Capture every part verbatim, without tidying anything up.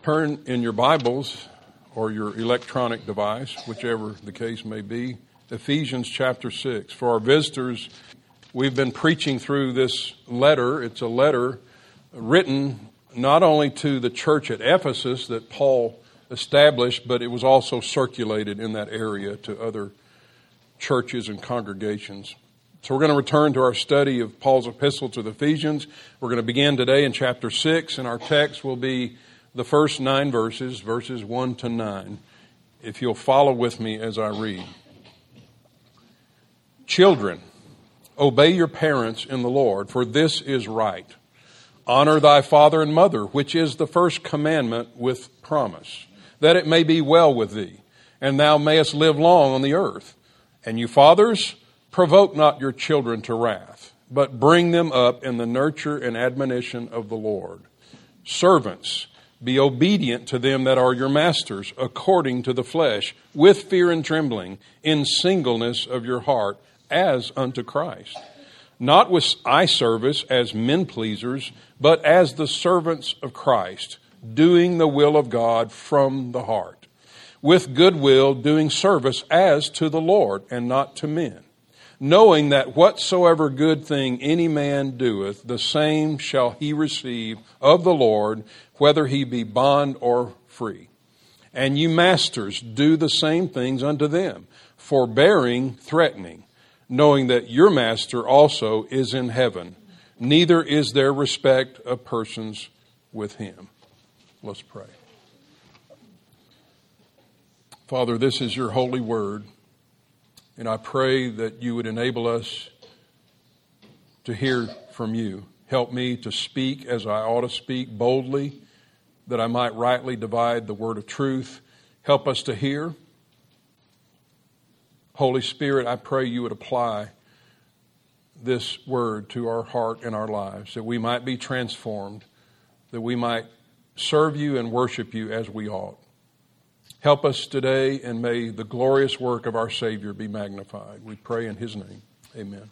Turn in your Bibles or your electronic device, whichever the case may be, Ephesians chapter six. For our visitors, we've been preaching through this letter. It's a letter written not only to the church at Ephesus that Paul established, but it was also circulated in that area to other churches and congregations. So we're going to return to our study of Paul's epistle to the Ephesians. We're going to begin today in chapter six, and our text will be the first nine verses, verses one to nine. If you'll follow with me as I read. Children, obey your parents in the Lord, for this is right. Honor thy father and mother, which is the first commandment with promise, that it may be well with thee, and thou mayest live long on the earth. And you fathers, provoke not your children to wrath, but bring them up in the nurture and admonition of the Lord. Servants, be obedient to them that are your masters, according to the flesh, with fear and trembling, in singleness of your heart, as unto Christ. Not with eye service as men pleasers, but as the servants of Christ, doing the will of God from the heart, with good will doing service as to the Lord and not to men, knowing that whatsoever good thing any man doeth, the same shall he receive of the Lord, whether he be bond or free. And you masters, do the same things unto them, forbearing, threatening, knowing that your master also is in heaven. Neither is there respect of persons with him. Let's pray. Father, this is your holy word, and I pray that you would enable us to hear from you. Help me to speak as I ought to speak boldly, that I might rightly divide the word of truth. Help us to hear. Holy Spirit, I pray you would apply this word to our heart and our lives, that we might be transformed, that we might serve you and worship you as we ought. Help us today, and may the glorious work of our Savior be magnified. We pray in his name. Amen.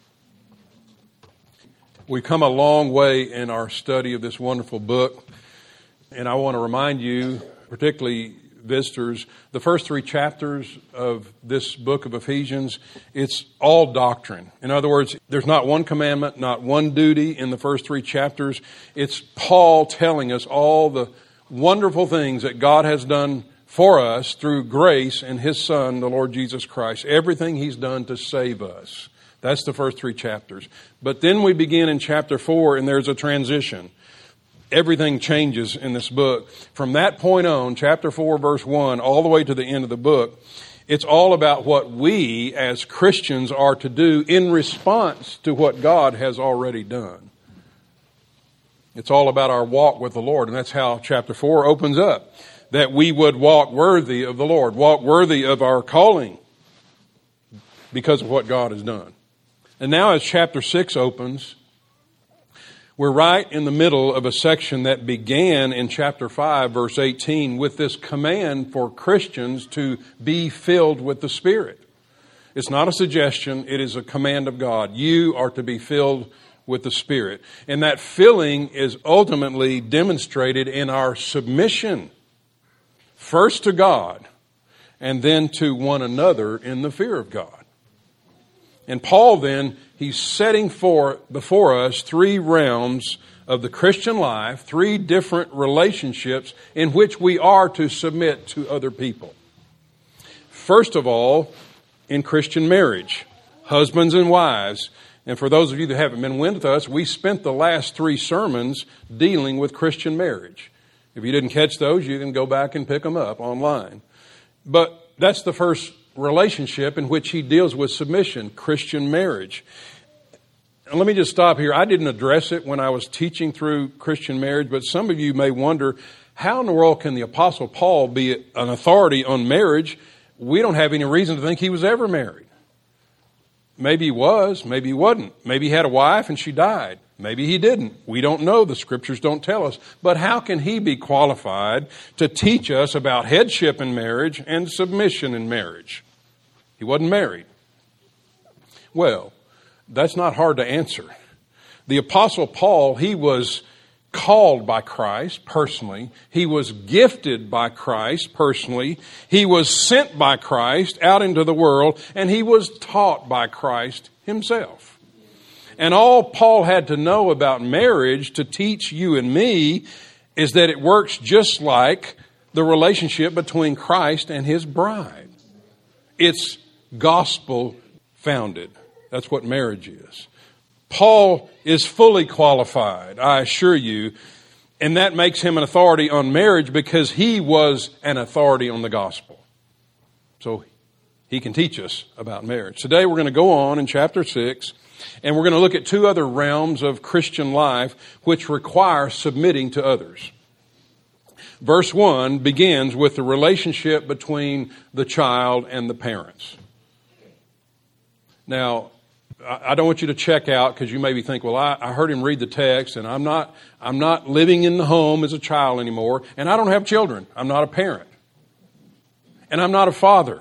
We've come a long way in our study of this wonderful book, and I want to remind you, particularly visitors, the first three chapters of this book of Ephesians, it's all doctrine. In other words, there's not one commandment, not one duty in the first three chapters. It's Paul telling us all the wonderful things that God has done for us through grace in his Son, the Lord Jesus Christ. Everything he's done to save us. That's the first three chapters. But then we begin in chapter four, and there's a transition. Everything changes in this book. From that point on, chapter four, verse one, all the way to the end of the book, it's all about what we as Christians are to do in response to what God has already done. It's all about our walk with the Lord, and that's how chapter four opens up. That we would walk worthy of the Lord, walk worthy of our calling because of what God has done. And now as chapter six opens, we're right in the middle of a section that began in chapter five, verse eighteen, with this command for Christians to be filled with the Spirit. It's not a suggestion, it is a command of God. You are to be filled with the Spirit. And that filling is ultimately demonstrated in our submission, first to God, and then to one another in the fear of God. And Paul then, he's setting for before us three realms of the Christian life, three different relationships in which we are to submit to other people. First of all, in Christian marriage, husbands and wives. And for those of you that haven't been with us, we spent the last three sermons dealing with Christian marriage. If you didn't catch those, you can go back and pick them up online. But that's the first relationship in which he deals with submission, Christian marriage. And let me just stop here. I didn't address it when I was teaching through Christian marriage, but some of you may wonder, how in the world can the Apostle Paul be an authority on marriage? We don't have any reason to think he was ever married. Maybe he was, maybe he wasn't. Maybe he had a wife and she died. Maybe he didn't. We don't know. The scriptures don't tell us. But how can he be qualified to teach us about headship in marriage and submission in marriage? He wasn't married. Well, that's not hard to answer. The Apostle Paul, he was called by Christ personally. He was gifted by Christ personally. He was sent by Christ out into the world, and he was taught by Christ himself. And all Paul had to know about marriage to teach you and me is that it works just like the relationship between Christ and his bride. It's gospel founded. That's what marriage is. Paul is fully qualified, I assure you, and that makes him an authority on marriage because he was an authority on the gospel. So he can teach us about marriage. Today we're going to go on in chapter six, and we're going to look at two other realms of Christian life which require submitting to others. Verse one begins with the relationship between the child and the parents. Now, I don't want you to check out because you maybe think, well, I, I heard him read the text, and I'm not I'm not living in the home as a child anymore, and I don't have children. I'm not a parent. And I'm not a father.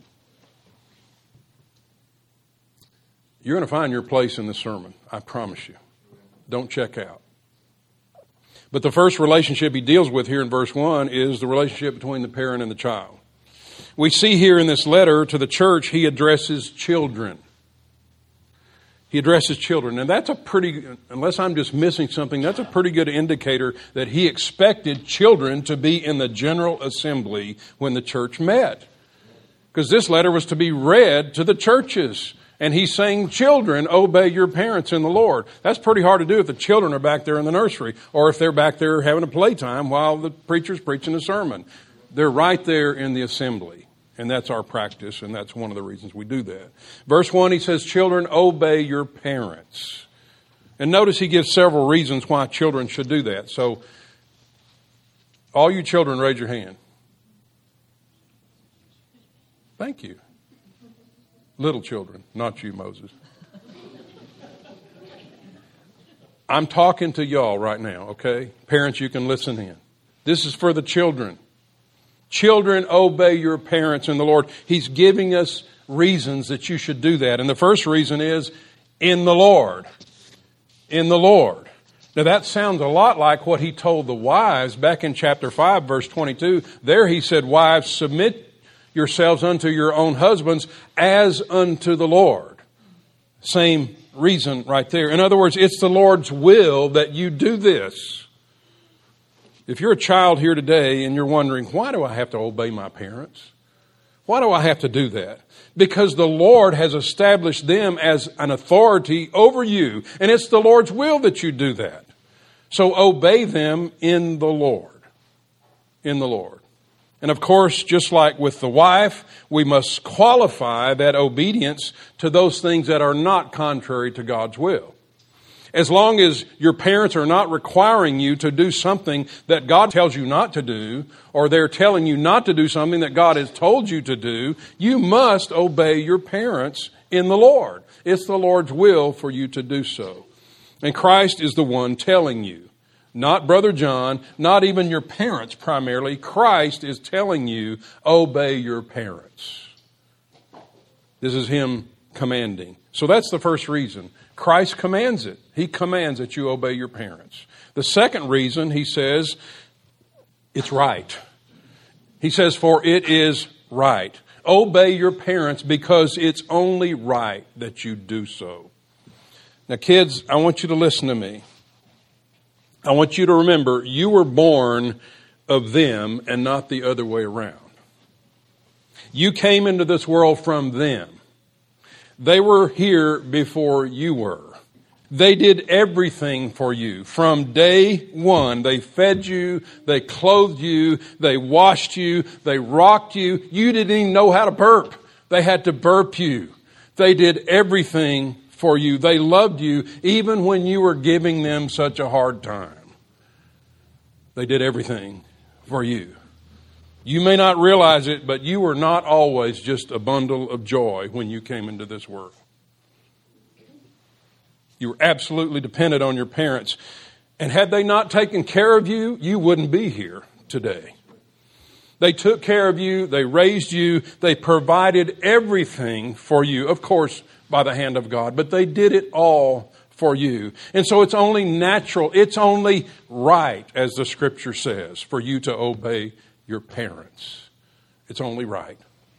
You're going to find your place in this sermon, I promise you. Don't check out. But the first relationship he deals with here in verse one is the relationship between the parent and the child. We see here in this letter to the church, he addresses children. He addresses children. And that's a pretty, unless I'm just missing something, that's a pretty good indicator that he expected children to be in the general assembly when the church met. Because this letter was to be read to the churches. And he's saying, children, obey your parents in the Lord. That's pretty hard to do if the children are back there in the nursery or if they're back there having a playtime while the preacher's preaching a sermon. They're right there in the assembly. And that's our practice, and that's one of the reasons we do that. Verse one, he says, children, obey your parents. And notice he gives several reasons why children should do that. So, all you children, raise your hand. Thank you. Little children, not you, Moses. I'm talking to y'all right now, okay? Parents, you can listen in. This is for the children. Children, obey your parents in the Lord. He's giving us reasons that you should do that. And the first reason is in the Lord. In the Lord. Now that sounds a lot like what he told the wives back in chapter five, verse twenty-two. There he said, wives, submit yourselves unto your own husbands as unto the Lord. Same reason right there. In other words, it's the Lord's will that you do this. If you're a child here today and you're wondering, why do I have to obey my parents? Why do I have to do that? Because the Lord has established them as an authority over you. And it's the Lord's will that you do that. So obey them in the Lord. In the Lord. And of course, just like with the wife, we must qualify that obedience to those things that are not contrary to God's will. As long as your parents are not requiring you to do something that God tells you not to do, or they're telling you not to do something that God has told you to do, you must obey your parents in the Lord. It's the Lord's will for you to do so. And Christ is the one telling you, not Brother John, not even your parents primarily. Christ is telling you, obey your parents. This is him commanding. So that's the first reason. Christ commands it. He commands that you obey your parents. The second reason, he says, it's right. He says, for it is right. Obey your parents because it's only right that you do so. Now, kids, I want you to listen to me. I want you to remember, you were born of them and not the other way around. You came into this world from them. They were here before you were. They did everything for you. From day one, they fed you, they clothed you, they washed you, they rocked you. You didn't even know how to burp. They had to burp you. They did everything for you. They loved you even when you were giving them such a hard time. They did everything for you. You may not realize it, but you were not always just a bundle of joy when you came into this world. You were absolutely dependent on your parents. And had they not taken care of you, you wouldn't be here today. They took care of you. They raised you. They provided everything for you. Of course, by the hand of God. But they did it all for you. And so it's only natural, it's only right, as the Scripture says, for you to obey your parents. It's only right.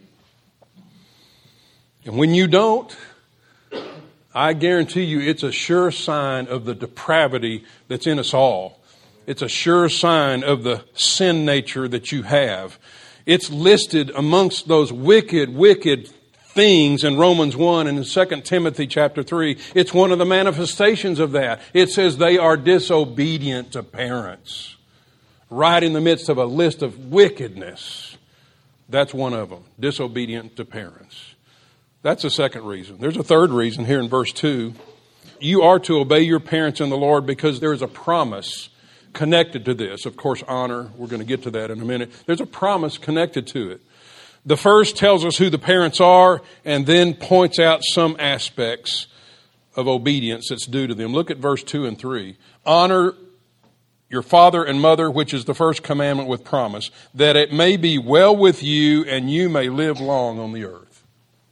And when you don't, I guarantee you it's a sure sign of the depravity that's in us all. It's a sure sign of the sin nature that you have. It's listed amongst those wicked, wicked things in Romans one and in Second Timothy chapter three. It's one of the manifestations of that. It says they are disobedient to parents. Right in the midst of a list of wickedness. That's one of them. Disobedient to parents. That's the second reason. There's a third reason here in verse two. You are to obey your parents in the Lord because there is a promise connected to this. Of course, honor. We're going to get to that in a minute. There's a promise connected to it. The first tells us who the parents are and then points out some aspects of obedience that's due to them. Look at verse two and three. Honor your father and mother, which is the first commandment with promise, that it may be well with you and you may live long on the earth.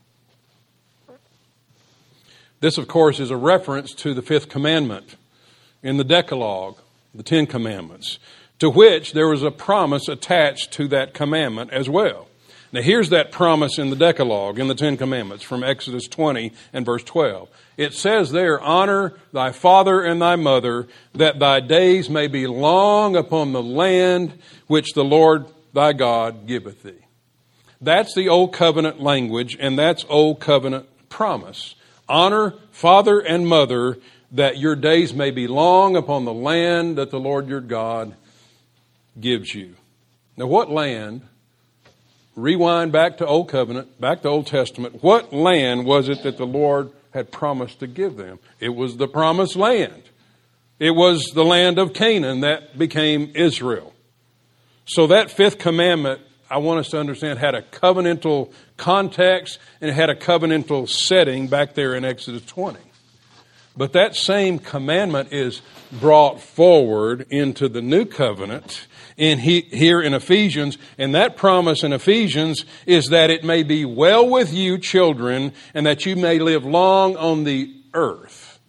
This, of course, is a reference to the fifth commandment in the Decalogue, the Ten Commandments, to which there was a promise attached to that commandment as well. Now, here's that promise in the Decalogue, in the Ten Commandments, from Exodus twenty and verse twelve. It says there, honor thy father and thy mother, that thy days may be long upon the land which the Lord thy God giveth thee. That's the Old Covenant language, and that's Old Covenant promise. Honor father and mother, that your days may be long upon the land that the Lord your God gives you. Now, what land? Rewind back to Old Covenant, back to Old Testament. What land was it that the Lord had promised to give them? It was the promised land. It was the land of Canaan that became Israel. So that fifth commandment, I want us to understand, had a covenantal context and it had a covenantal setting back there in Exodus twenty. But that same commandment is brought forward into the new covenant in he, here in Ephesians. And that promise in Ephesians is that it may be well with you, children, and that you may live long on the earth.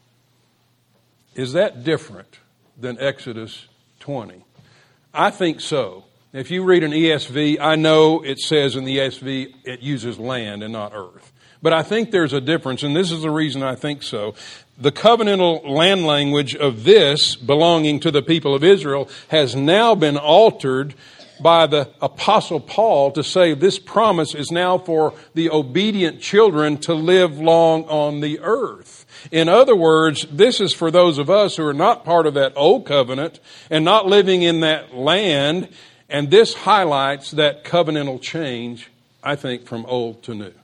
Is that different than Exodus twenty? I think so. If you read an E S V, I know it says in the E S V it uses land and not earth. But I think there's a difference, and this is the reason I think so. The covenantal land language of this, belonging to the people of Israel, has now been altered by the Apostle Paul to say this promise is now for the obedient children to live long on the earth. In other words, this is for those of us who are not part of that old covenant and not living in that land, and this highlights that covenantal change, I think, from old to new.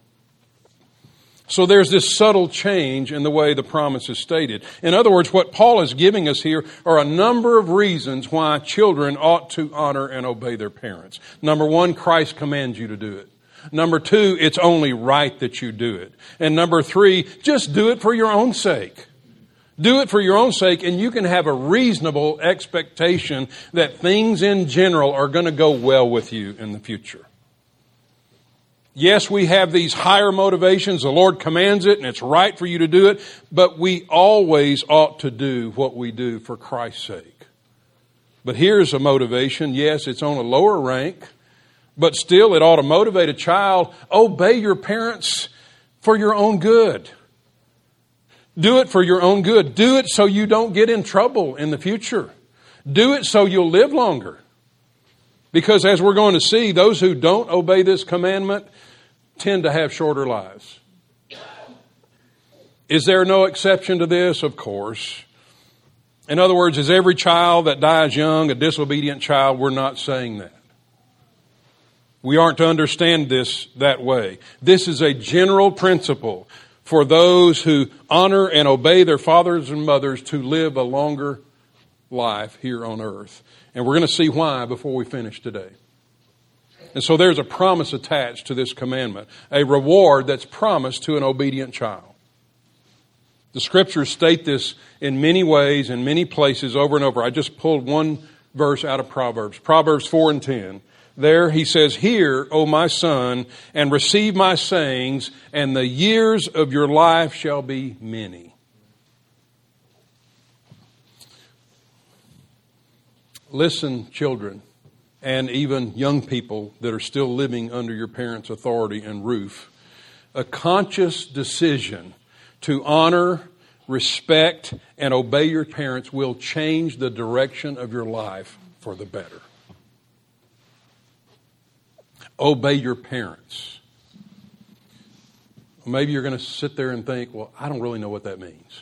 So there's this subtle change in the way the promise is stated. In other words, what Paul is giving us here are a number of reasons why children ought to honor and obey their parents. Number one, Christ commands you to do it. Number two, it's only right that you do it. And number three, just do it for your own sake. Do it for your own sake, and you can have a reasonable expectation that things in general are going to go well with you in the future. Yes, we have these higher motivations. The Lord commands it, and it's right for you to do it. But we always ought to do what we do for Christ's sake. But here's a motivation. Yes, it's on a lower rank, but still it ought to motivate a child. Obey your parents for your own good. Do it for your own good. Do it so you don't get in trouble in the future. Do it so you'll live longer. Because as we're going to see, those who don't obey this commandment tend to have shorter lives. Is there no exception to this? Of course. In other words, is every child that dies young a disobedient child? We're not saying that. We aren't to understand this that way. This is a general principle for those who honor and obey their fathers and mothers to live a longer life here on earth. And we're going to see why before we finish today. And so there's a promise attached to this commandment, a reward that's promised to an obedient child. The Scriptures state this in many ways, in many places, over and over. I just pulled one verse out of Proverbs, Proverbs four and ten. There he says, "Hear, O my son, and receive my sayings, and the years of your life shall be many." Listen, children, and even young people that are still living under your parents' authority and roof. A conscious decision to honor, respect, and obey your parents will change the direction of your life for the better. Obey your parents. Maybe you're going to sit there and think, well, I don't really know what that means.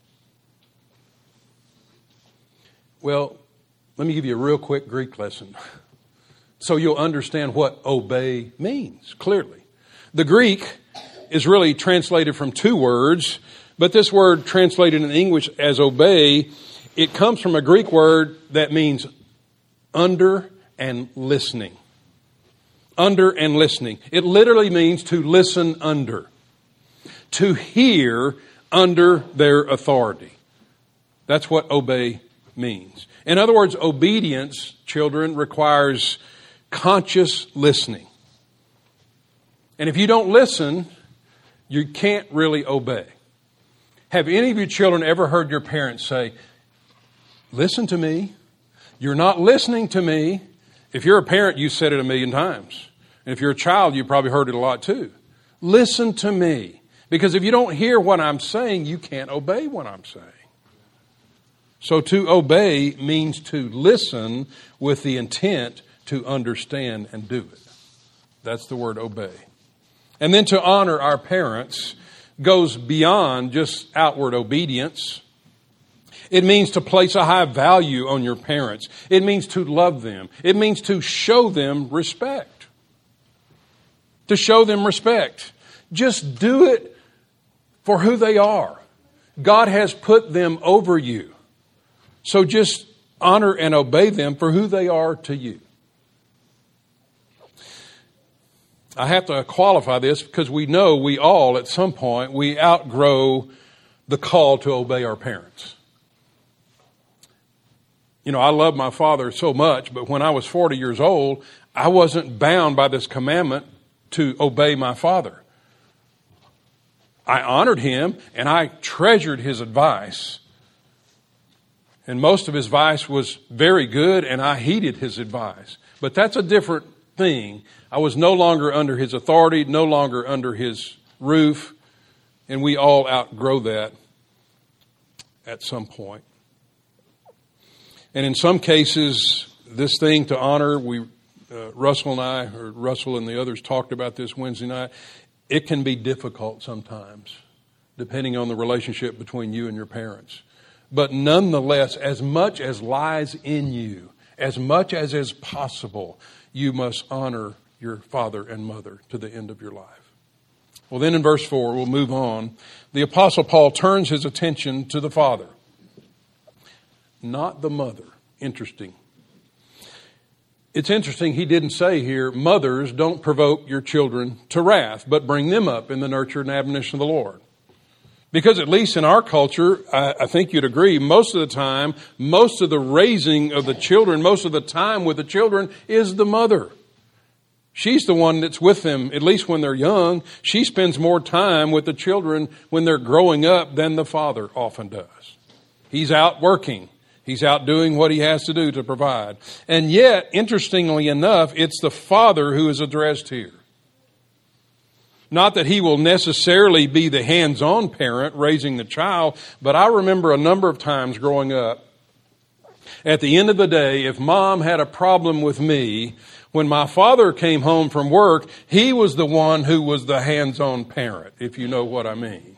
Well, let me give you a real quick Greek lesson so you'll understand what obey means clearly. The Greek is really translated from two words, but this word translated in English as obey, it comes from a Greek word that means under and listening. Under and listening. It literally means to listen under. To hear under their authority. That's what obey means. In other words, obedience, children, requires conscious listening. And if you don't listen, you can't really obey. Have any of you children ever heard your parents say, listen to me? You're not listening to me. If you're a parent, you said it a million times. And if you're a child, you probably heard it a lot too. Listen to me. Because if you don't hear what I'm saying, you can't obey what I'm saying. So to obey means to listen with the intent to understand and do it. That's the word obey. And then to honor our parents goes beyond just outward obedience. It means to place a high value on your parents. It means to love them. It means to show them respect. To show them respect. Just do it for who they are. God has put them over you. So just honor and obey them for who they are to you. I have to qualify this because we know we all, at some point, we outgrow the call to obey our parents. You know, I love my father so much, but when I was forty years old, I wasn't bound by this commandment to obey my father. I honored him and I treasured his advice. And most of his advice was very good and I heeded his advice. But that's a different thing. I was no longer under his authority, no longer under his roof. And we all outgrow that at some point. And in some cases, this thing to honor, we, uh, Russell and I, or Russell and the others talked about this Wednesday night. It can be difficult sometimes, depending on the relationship between you and your parents. But nonetheless, as much as lies in you, as much as is possible, you must honor your father and mother to the end of your life. Well, then in verse four, we'll move on. The Apostle Paul turns his attention to the father, not the mother. Interesting. It's interesting he didn't say here, mothers, don't provoke your children to wrath, but bring them up in the nurture and admonition of the Lord. Because at least in our culture, I, I think you'd agree, most of the time, most of the raising of the children, most of the time with the children is the mother. She's the one that's with them, at least when they're young. She spends more time with the children when they're growing up than the father often does. He's out working. He's out doing what he has to do to provide. And yet, interestingly enough, it's the father who is addressed here. Not that he will necessarily be the hands-on parent raising the child, but I remember a number of times growing up, at the end of the day, if mom had a problem with me, when my father came home from work, he was the one who was the hands-on parent, if you know what I mean.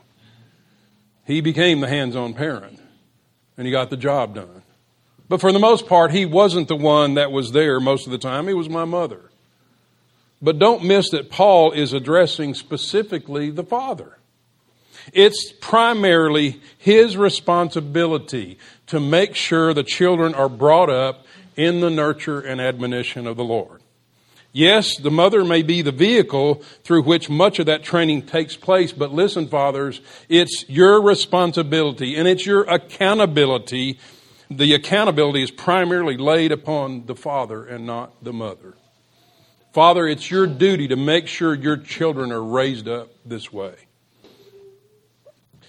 He became the hands-on parent, and he got the job done. But for the most part, he wasn't the one that was there most of the time. It was my mother. But don't miss that Paul is addressing specifically the father. It's primarily his responsibility to make sure the children are brought up in the nurture and admonition of the Lord. Yes, the mother may be the vehicle through which much of that training takes place, but listen, fathers, it's your responsibility and it's your accountability. The accountability is primarily laid upon the father and not the mother. Father, it's your duty to make sure your children are raised up this way.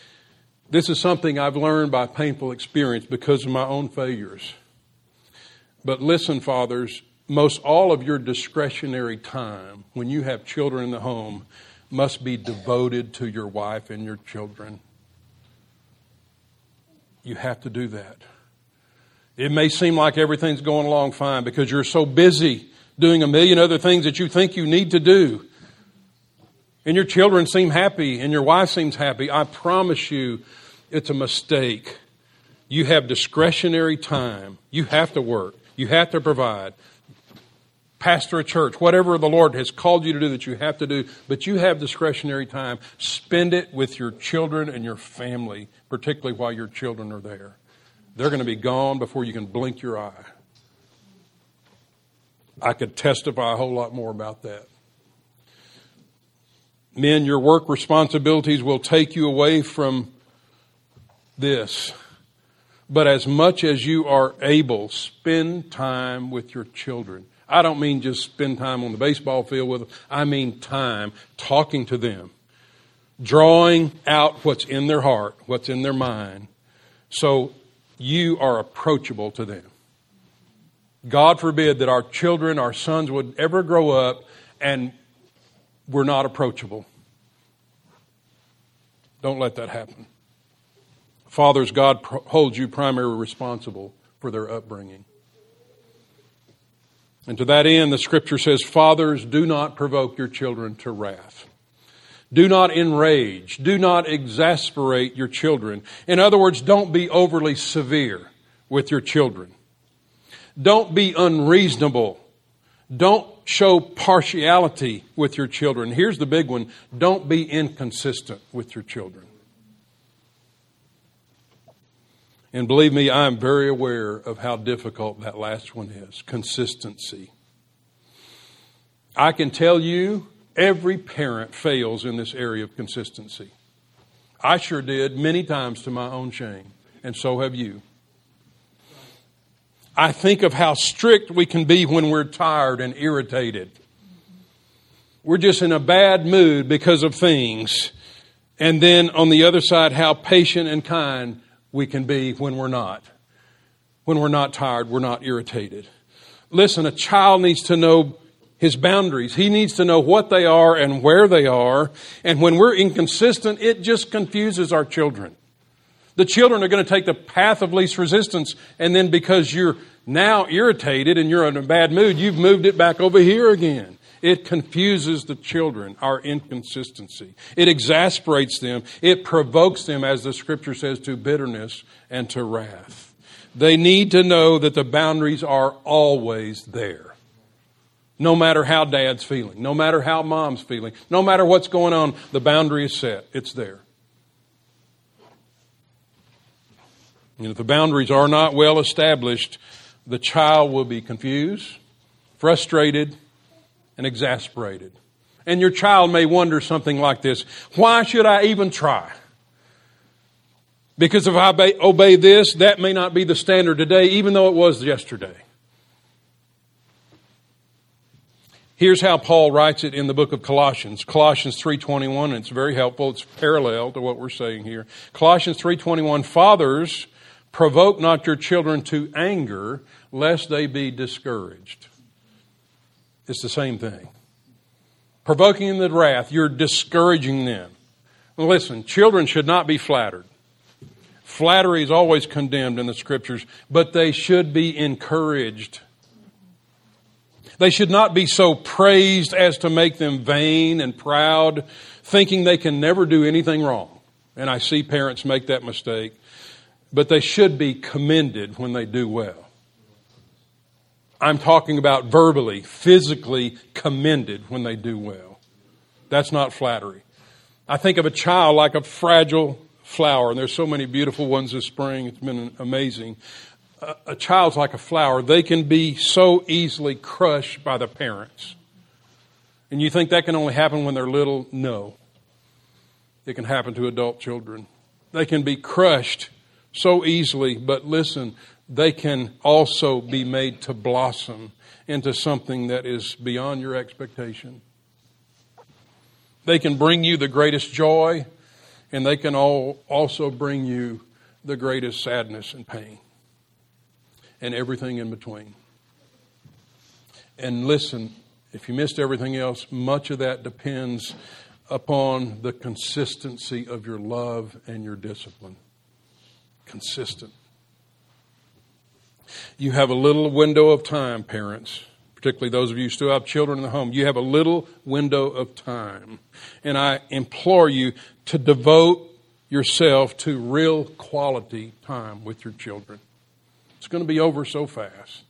This is something I've learned by painful experience because of my own failures. But listen, fathers, most all of your discretionary time when you have children in the home must be devoted to your wife and your children. You have to do that. It may seem like everything's going along fine because you're so busy doing a million other things that you think you need to do. And your children seem happy and your wife seems happy. I promise you, it's a mistake. You have discretionary time. You have to work. You have to provide. Pastor a church, whatever the Lord has called you to do that you have to do, but you have discretionary time. Spend it with your children and your family, particularly while your children are there. They're going to be gone before you can blink your eye. I could testify a whole lot more about that. Men, your work responsibilities will take you away from this. But as much as you are able, spend time with your children. I don't mean just spend time on the baseball field with them. I mean time talking to them, drawing out what's in their heart, what's in their mind, so you are approachable to them. God forbid that our children, our sons would ever grow up and we're not approachable. Don't let that happen. Fathers, God holds you primarily responsible for their upbringing. And to that end, the Scripture says, fathers, do not provoke your children to wrath. Do not enrage. Do not exasperate your children. In other words, don't be overly severe with your children. Don't be unreasonable. Don't show partiality with your children. Here's the big one. Don't be inconsistent with your children. And believe me, I am very aware of how difficult that last one is. Consistency. I can tell you, every parent fails in this area of consistency. I sure did many times to my own shame, and so have you. I think of how strict we can be when we're tired and irritated. We're just in a bad mood because of things. And then on the other side, how patient and kind we can be when we're not. When we're not tired, we're not irritated. Listen, a child needs to know his boundaries. He needs to know what they are and where they are. And when we're inconsistent, it just confuses our children. The children are going to take the path of least resistance. And then because you're now irritated and you're in a bad mood, you've moved it back over here again. It confuses the children, our inconsistency. It exasperates them. It provokes them, as the Scripture says, to bitterness and to wrath. They need to know that the boundaries are always there. No matter how dad's feeling, no matter how mom's feeling, no matter what's going on, the boundary is set. It's there. And if the boundaries are not well established, the child will be confused, frustrated, and exasperated. And your child may wonder something like this: why should I even try? Because if I obey, obey this, that may not be the standard today, even though it was yesterday. Here's how Paul writes it in the book of Colossians. Colossians three twenty-one, and it's very helpful. It's parallel to what we're saying here. Colossians three twenty-one, fathers, provoke not your children to anger, lest they be discouraged. It's the same thing. Provoking them to wrath, you're discouraging them. Well, listen, children should not be flattered. Flattery is always condemned in the Scriptures, but they should be encouraged. They should not be so praised as to make them vain and proud, thinking they can never do anything wrong. And I see parents make that mistake. But they should be commended when they do well. I'm talking about verbally, physically commended when they do well. That's not flattery. I think of a child like a fragile flower, and there's so many beautiful ones this spring. It's been amazing. A, a child's like a flower. They can be so easily crushed by the parents. And you think that can only happen when they're little? No. It can happen to adult children. They can be crushed so easily, but listen, they can also be made to blossom into something that is beyond your expectation. They can bring you the greatest joy, and they can all also bring you the greatest sadness and pain, and everything in between. And listen, if you missed everything else, much of that depends upon the consistency of your love and your discipline. Consistent. You have a little window of time, parents, particularly those of you who still have children in the home. You have a little window of time. And I implore you to devote yourself to real quality time with your children. It's going to be over so fast.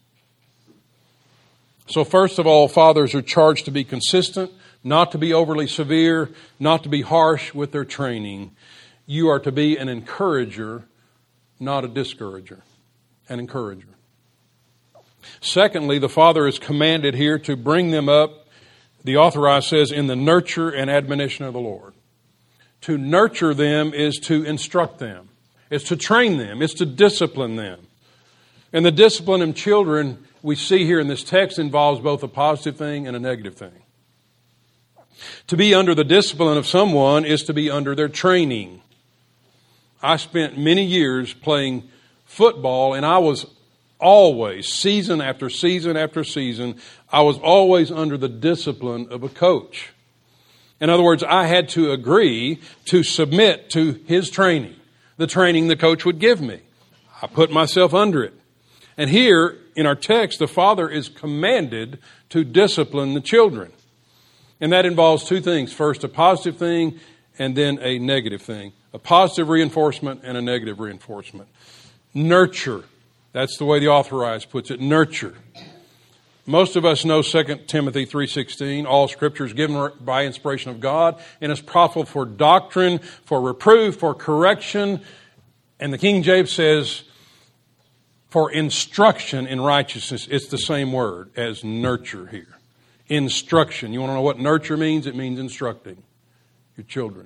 So first of all, fathers are charged to be consistent, not to be overly severe, not to be harsh with their training. You are to be an encourager, not a discourager. An encourager. Secondly, the father is commanded here to bring them up, the authorized says, in the nurture and admonition of the Lord. To nurture them is to instruct them. It's to train them. It's to discipline them. And the discipline of children we see here in this text involves both a positive thing and a negative thing. To be under the discipline of someone is to be under their training. I spent many years playing football, and I was always, season after season after season, I was always under the discipline of a coach. In other words, I had to agree to submit to his training, the training the coach would give me. I put myself under it. And here in our text, the father is commanded to discipline the children. And that involves two things. First, a positive thing, and then a negative thing. A positive reinforcement and a negative reinforcement. Nurture. That's the way the authorized puts it. Nurture. Most of us know Second Timothy three sixteen. All Scripture is given by inspiration of God and is profitable for doctrine, for reproof, for correction. And the King James says, for instruction in righteousness. It's the same word as nurture here. Instruction. You want to know what nurture means? It means instructing your children.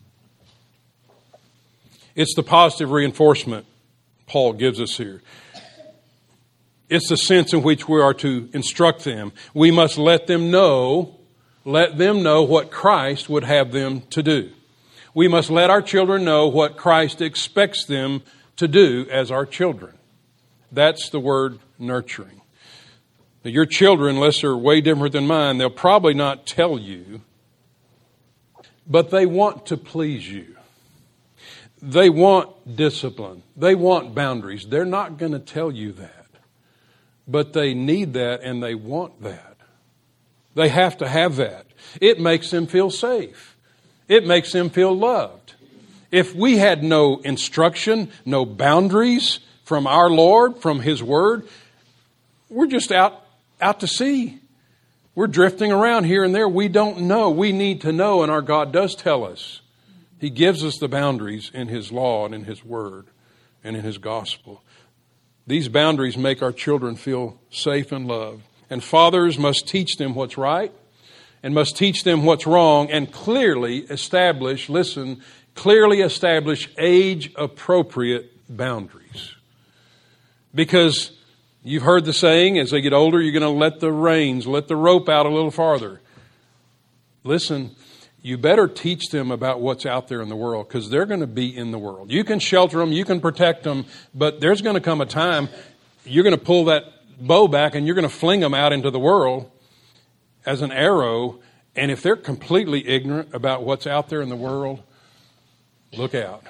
It's the positive reinforcement Paul gives us here. It's the sense in which we are to instruct them. We must let them know, let them know what Christ would have them to do. We must let our children know what Christ expects them to do as our children. That's the word nurturing. Now, your children, unless they're way different than mine, they'll probably not tell you, but they want to please you. They want discipline. They want boundaries. They're not going to tell you that, but they need that and they want that. They have to have that. It makes them feel safe. It makes them feel loved. If we had no instruction, no boundaries from our Lord, from His Word, we're just out, out to sea. We're drifting around here and there. We don't know. We need to know, and our God does tell us. He gives us the boundaries in His law and in His Word and in His gospel. These boundaries make our children feel safe and loved. And fathers must teach them what's right and must teach them what's wrong and clearly establish, listen, clearly establish age-appropriate boundaries. Because you've heard the saying, as they get older, you're going to let the reins, let the rope out a little farther. Listen, you better teach them about what's out there in the world because they're going to be in the world. You can shelter them, you can protect them, but there's going to come a time you're going to pull that bow back and you're going to fling them out into the world as an arrow. And if they're completely ignorant about what's out there in the world, look out.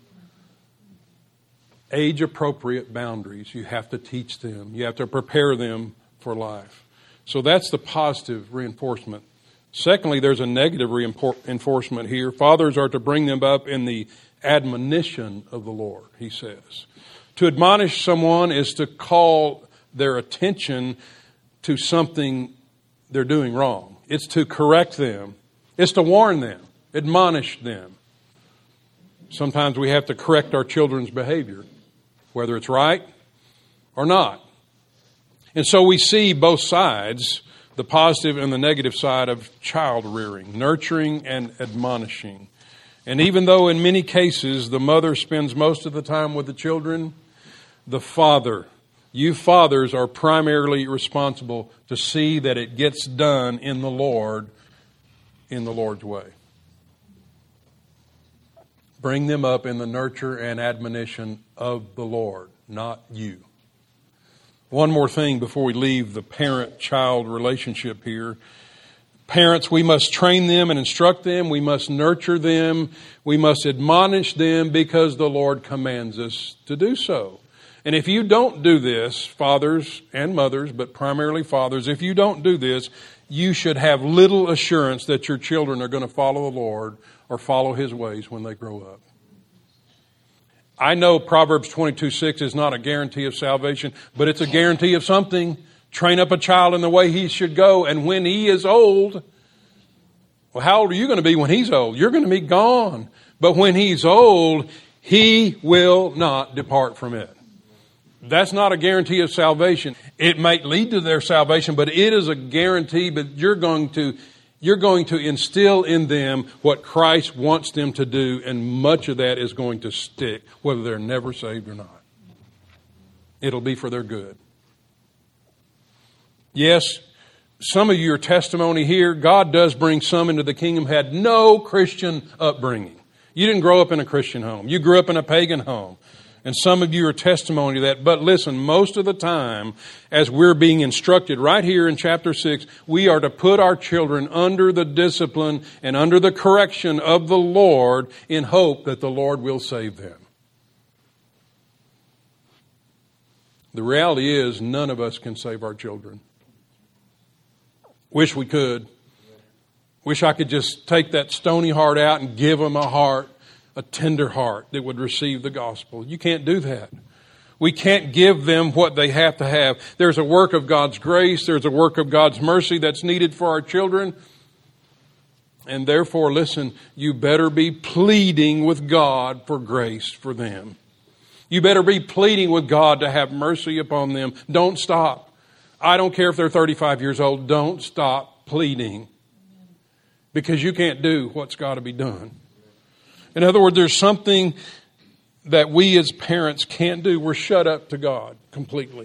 Age-appropriate boundaries. You have to teach them. You have to prepare them for life. So that's the positive reinforcement. Secondly, there's a negative reinforcement here. Fathers are to bring them up in the admonition of the Lord, he says. To admonish someone is to call their attention to something they're doing wrong. It's to correct them. It's to warn them, admonish them. Sometimes we have to correct our children's behavior, whether it's right or not. And so we see both sides, the positive and the negative side of child rearing, nurturing and admonishing. And even though in many cases the mother spends most of the time with the children, the father, you fathers are primarily responsible to see that it gets done in the Lord, in the Lord's way. Bring them up in the nurture and admonition of the Lord, not you. One more thing before we leave the parent-child relationship here. Parents, we must train them and instruct them. We must nurture them. We must admonish them because the Lord commands us to do so. And if you don't do this, fathers and mothers, but primarily fathers, if you don't do this, you should have little assurance that your children are going to follow the Lord or follow His ways when they grow up. I know Proverbs twenty-two six is not a guarantee of salvation, but it's a guarantee of something. Train up a child in the way he should go, and when he is old, well, how old are you going to be when he's old? You're going to be gone. But when he's old, he will not depart from it. That's not a guarantee of salvation. It might lead to their salvation, but it is a guarantee. But you're going to, you're going to instill in them what Christ wants them to do, and much of that is going to stick, whether they're never saved or not. It'll be for their good. Yes, some of your testimony here, God does bring some into the kingdom who had no Christian upbringing. You didn't grow up in a Christian home. You grew up in a pagan home. And some of you are testimony to that. But listen, most of the time, as we're being instructed right here in chapter six, we are to put our children under the discipline and under the correction of the Lord in hope that the Lord will save them. The reality is, none of us can save our children. Wish we could. Wish I could just take that stony heart out and give them a heart, a tender heart that would receive the gospel. You can't do that. We can't give them what they have to have. There's a work of God's grace. There's a work of God's mercy that's needed for our children. And therefore, listen, you better be pleading with God for grace for them. You better be pleading with God to have mercy upon them. Don't stop. I don't care if they're thirty-five years old. Don't stop pleading. Because you can't do what's got to be done. In other words, there's something that we as parents can't do. We're shut up to God completely.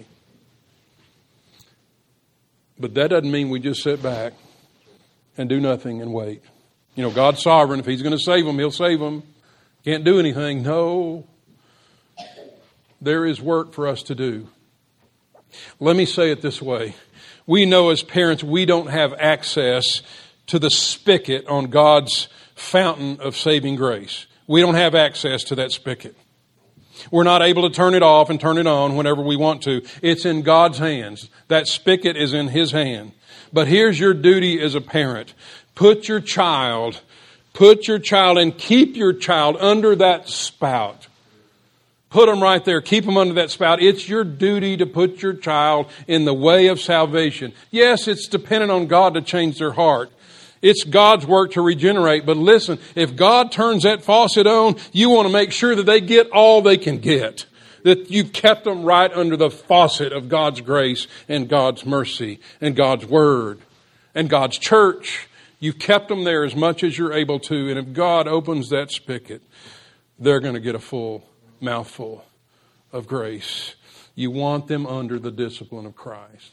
But that doesn't mean we just sit back and do nothing and wait. You know, God's sovereign. If He's going to save them, He'll save them. Can't do anything. No. There is work for us to do. Let me say it this way. We know as parents we don't have access to the spigot on God's fountain of saving grace. We don't have access to that spigot. We're not able to turn it off and turn it on whenever we want to. It's in God's hands. That spigot is in His hand. But here's your duty as a parent. Put your child, put your child and keep your child under that spout. Put them right there. Keep them under that spout. It's your duty to put your child in the way of salvation. Yes, it's dependent on God to change their heart. It's God's work to regenerate. But listen, if God turns that faucet on, you want to make sure that they get all they can get. That you've kept them right under the faucet of God's grace and God's mercy and God's word and God's church. You've kept them there as much as you're able to. And if God opens that spigot, they're going to get a full mouthful of grace. You want them under the discipline of Christ.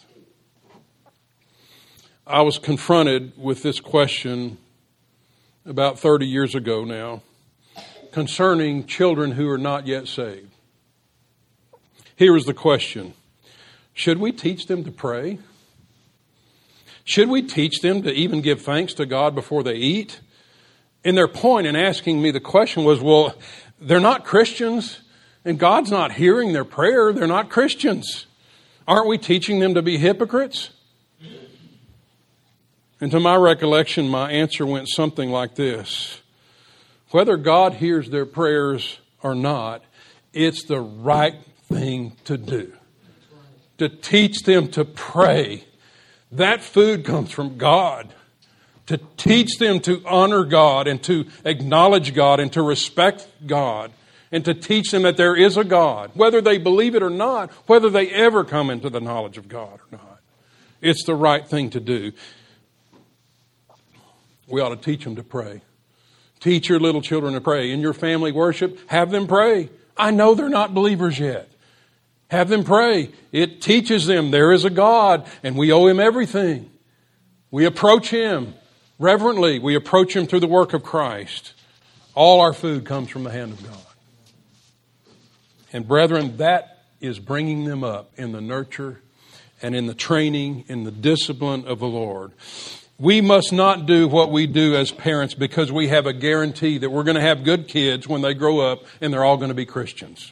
I was confronted with this question about thirty years ago now concerning children who are not yet saved. Here is the question. Should we teach them to pray? Should we teach them to even give thanks to God before they eat? And their point in asking me the question was, well, they're not Christians, and God's not hearing their prayer. They're not Christians. Aren't we teaching them to be hypocrites? And to my recollection, my answer went something like this. Whether God hears their prayers or not, it's the right thing to do. To teach them to pray. That food comes from God. To teach them to honor God and to acknowledge God and to respect God and to teach them that there is a God, whether they believe it or not, whether they ever come into the knowledge of God or not. It's the right thing to do. We ought to teach them to pray. Teach your little children to pray. In your family worship, have them pray. I know they're not believers yet. Have them pray. It teaches them there is a God and we owe Him everything. We approach Him reverently. We approach Him through the work of Christ. All our food comes from the hand of God. And brethren, that is bringing them up in the nurture and in the training, in the discipline of the Lord. We must not do what we do as parents because we have a guarantee that we're going to have good kids when they grow up and they're all going to be Christians.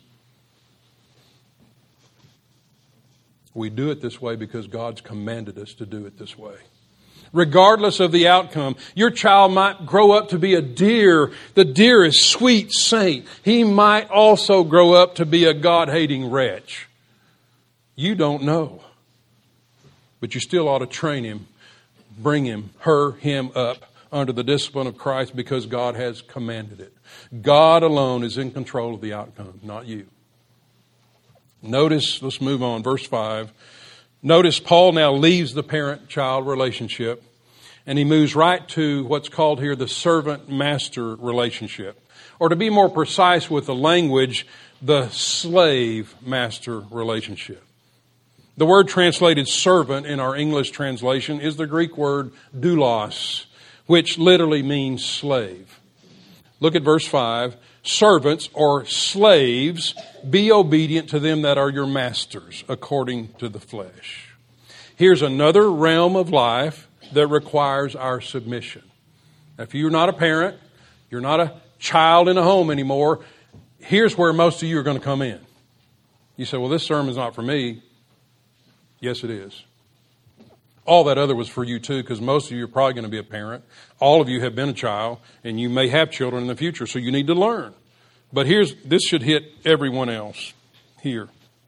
We do it this way because God's commanded us to do it this way. Regardless of the outcome, your child might grow up to be a dear, the dearest, sweet saint. He might also grow up to be a God-hating wretch. You don't know. But you still ought to train him, bring him, her, him up under the discipline of Christ because God has commanded it. God alone is in control of the outcome, not you. Notice, let's move on, verse five. Notice Paul now leaves the parent-child relationship and he moves right to what's called here the servant-master relationship. Or to be more precise with the language, the slave-master relationship. The word translated servant in our English translation is the Greek word doulos, which literally means slave. Look at verse five. Servants or slaves, be obedient to them that are your masters, according to the flesh. Here's another realm of life that requires our submission. Now, if you're not a parent, you're not a child in a home anymore, here's where most of you are going to come in. You say, well, this sermon's not for me. Yes, it is. All that other was for you too, because most of you are probably going to be a parent. All of you have been a child, and you may have children in the future, so you need to learn. But here's this should hit everyone else here.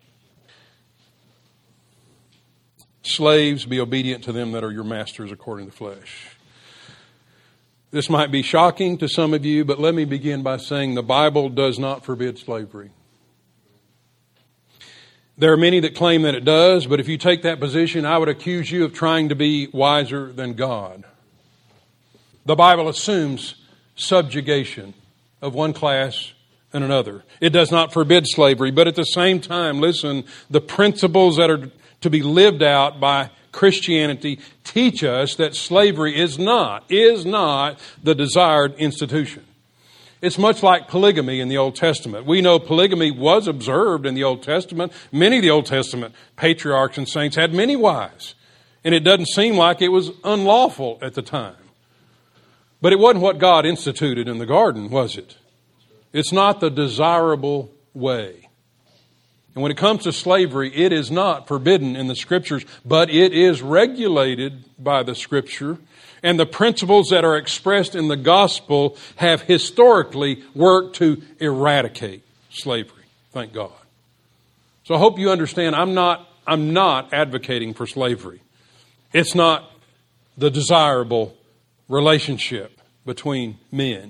Slaves, be obedient to them that are your masters according to the flesh. This might be shocking to some of you, but let me begin by saying the Bible does not forbid slavery. There are many that claim that it does, but if you take that position, I would accuse you of trying to be wiser than God. The Bible assumes subjugation of one class and another. It does not forbid slavery, but at the same time, listen, the principles that are to be lived out by Christianity teach us that slavery is not, is not the desired institution. It's much like polygamy in the Old Testament. We know polygamy was observed in the Old Testament. Many of the Old Testament patriarchs and saints had many wives. And it doesn't seem like it was unlawful at the time. But it wasn't what God instituted in the garden, was it? It's not the desirable way. And when it comes to slavery, it is not forbidden in the Scriptures, but it is regulated by the Scripture. And the principles that are expressed in the gospel have historically worked to eradicate slavery. Thank God. So I hope you understand I'm not, I'm not advocating for slavery. It's not the desirable relationship between men.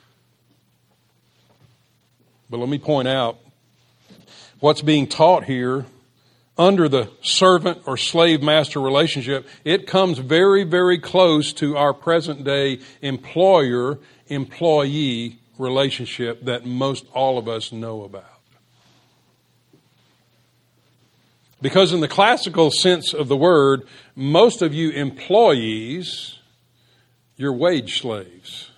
But let me point out what's being taught here under the servant or slave-master relationship. It comes very, very close to our present-day employer-employee relationship that most all of us know about. Because in the classical sense of the word, most of you employees, you're wage slaves.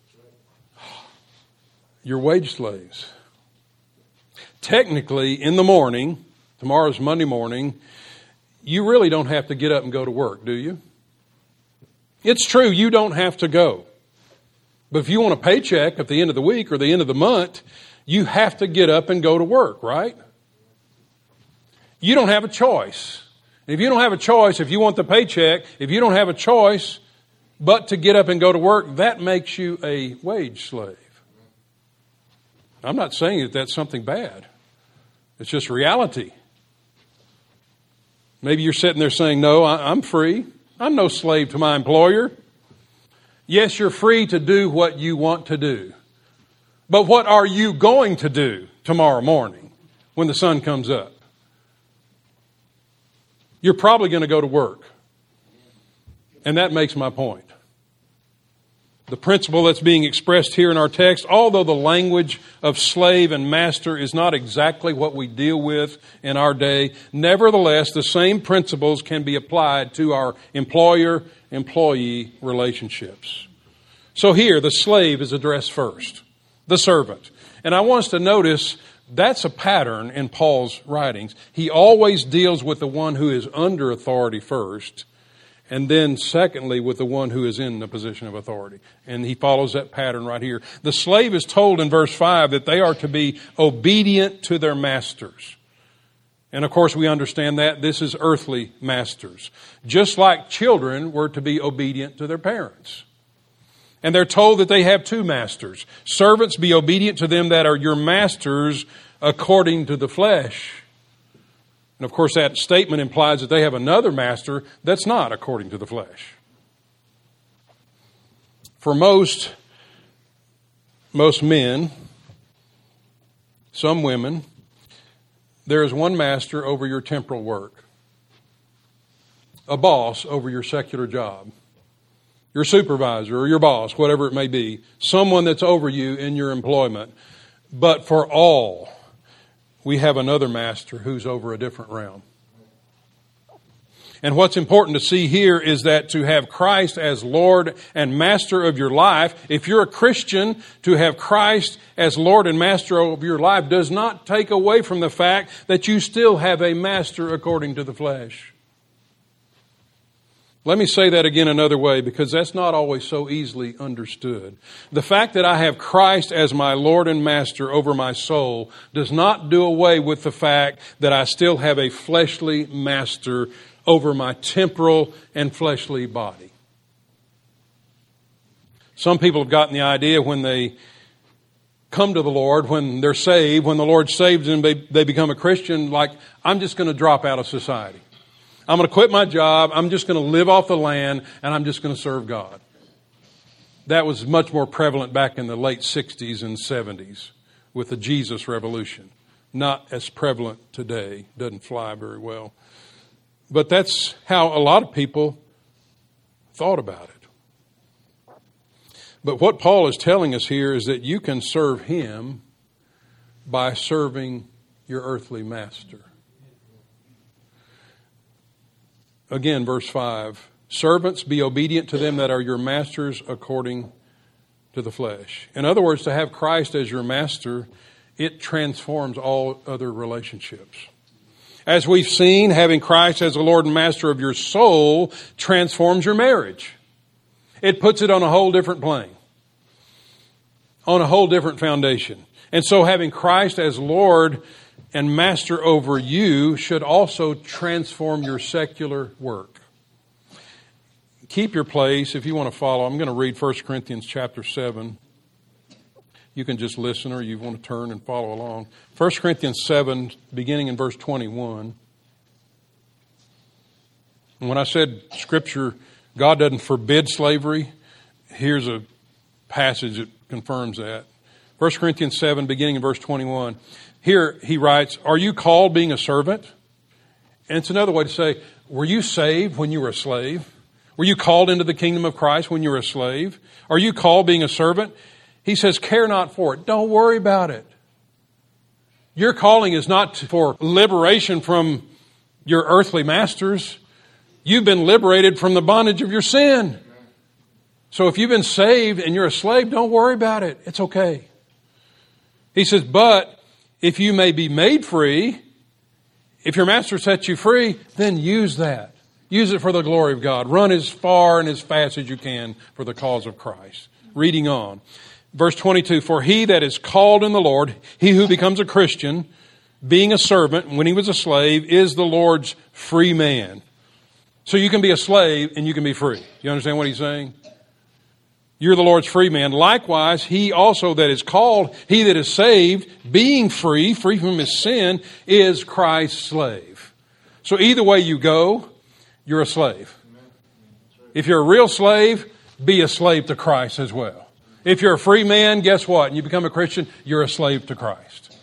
You're wage slaves. Technically, in the morning, tomorrow's Monday morning, you really don't have to get up and go to work, do you? It's true, you don't have to go. But if you want a paycheck at the end of the week or the end of the month, you have to get up and go to work, right? You don't have a choice. If you don't have a choice, if you want the paycheck, if you don't have a choice but to get up and go to work, that makes you a wage slave. I'm not saying that that's something bad. It's just reality. Maybe you're sitting there saying, no, I'm free. I'm no slave to my employer. Yes, you're free to do what you want to do. But what are you going to do tomorrow morning when the sun comes up? You're probably going to go to work. And that makes my point. The principle that's being expressed here in our text, although the language of slave and master is not exactly what we deal with in our day, nevertheless, the same principles can be applied to our employer-employee relationships. So here, the slave is addressed first, the servant. And I want us to notice That's a pattern in Paul's writings. He always deals with the one who is under authority first, and then secondly with the one who is in the position of authority. And he follows that pattern right here. The slave is told in verse five that they are to be obedient to their masters. And of course we understand that this is earthly masters. Just like children were to be obedient to their parents. And they're told that they have two masters. Servants, be obedient to them that are your masters according to the flesh. And of course that statement implies that they have another master that's not according to the flesh. For most, most men, some women, there is one master over your temporal work. A boss over your secular job. Your supervisor or your boss, whatever it may be. Someone that's over you in your employment. But for all, we have another master who's over a different realm. And what's important to see here is that to have Christ as Lord and Master of your life, if you're a Christian, to have Christ as Lord and Master of your life does not take away from the fact that you still have a master according to the flesh. Let me say that again another way, because that's not always so easily understood. The fact that I have Christ as my Lord and Master over my soul does not do away with the fact that I still have a fleshly master over my temporal and fleshly body. Some people have gotten the idea when they come to the Lord, when they're saved, when the Lord saves them, they, they become a Christian, like, I'm just going to drop out of society. I'm going to quit my job. I'm just going to live off the land, and I'm just going to serve God. That was much more prevalent back in the late sixties and seventies with the Jesus Revolution. Not as prevalent today. Doesn't fly very well. But that's how a lot of people thought about it. But what Paul is telling us here is that you can serve him by serving your earthly master. Again, verse five, servants, be obedient to them that are your masters according to the flesh. In other words, to have Christ as your master, it transforms all other relationships. As we've seen, having Christ as the Lord and Master of your soul transforms your marriage. It puts it on a whole different plane, on a whole different foundation. And so having Christ as Lord and Master over you should also transform your secular work. Keep your place if you want to follow. I'm going to read First Corinthians chapter seven. You can just listen or you want to turn and follow along. First Corinthians seven, beginning in verse twenty-one. And when I said Scripture, God doesn't forbid slavery, here's a passage that confirms that. First Corinthians seven, beginning in verse twenty-one. Here he writes, are you called being a servant? And it's another way to say, were you saved when you were a slave? Were you called into the kingdom of Christ when you were a slave? Are you called being a servant? He says, care not for it. Don't worry about it. Your calling is not for liberation from your earthly masters. You've been liberated from the bondage of your sin. So if you've been saved and you're a slave, don't worry about it. It's okay. He says, but if you may be made free, if your master sets you free, then use that. Use it for the glory of God. Run as far and as fast as you can for the cause of Christ. Reading on. Verse twenty-two, for he that is called in the Lord, he who becomes a Christian, being a servant when he was a slave, is the Lord's free man. So you can be a slave and you can be free. You understand what he's saying? You're the Lord's free man. Likewise, he also that is called, he that is saved, being free, free from his sin, is Christ's slave. So either way you go, you're a slave. If you're a real slave, be a slave to Christ as well. If you're a free man, guess what? And you become a Christian, you're a slave to Christ.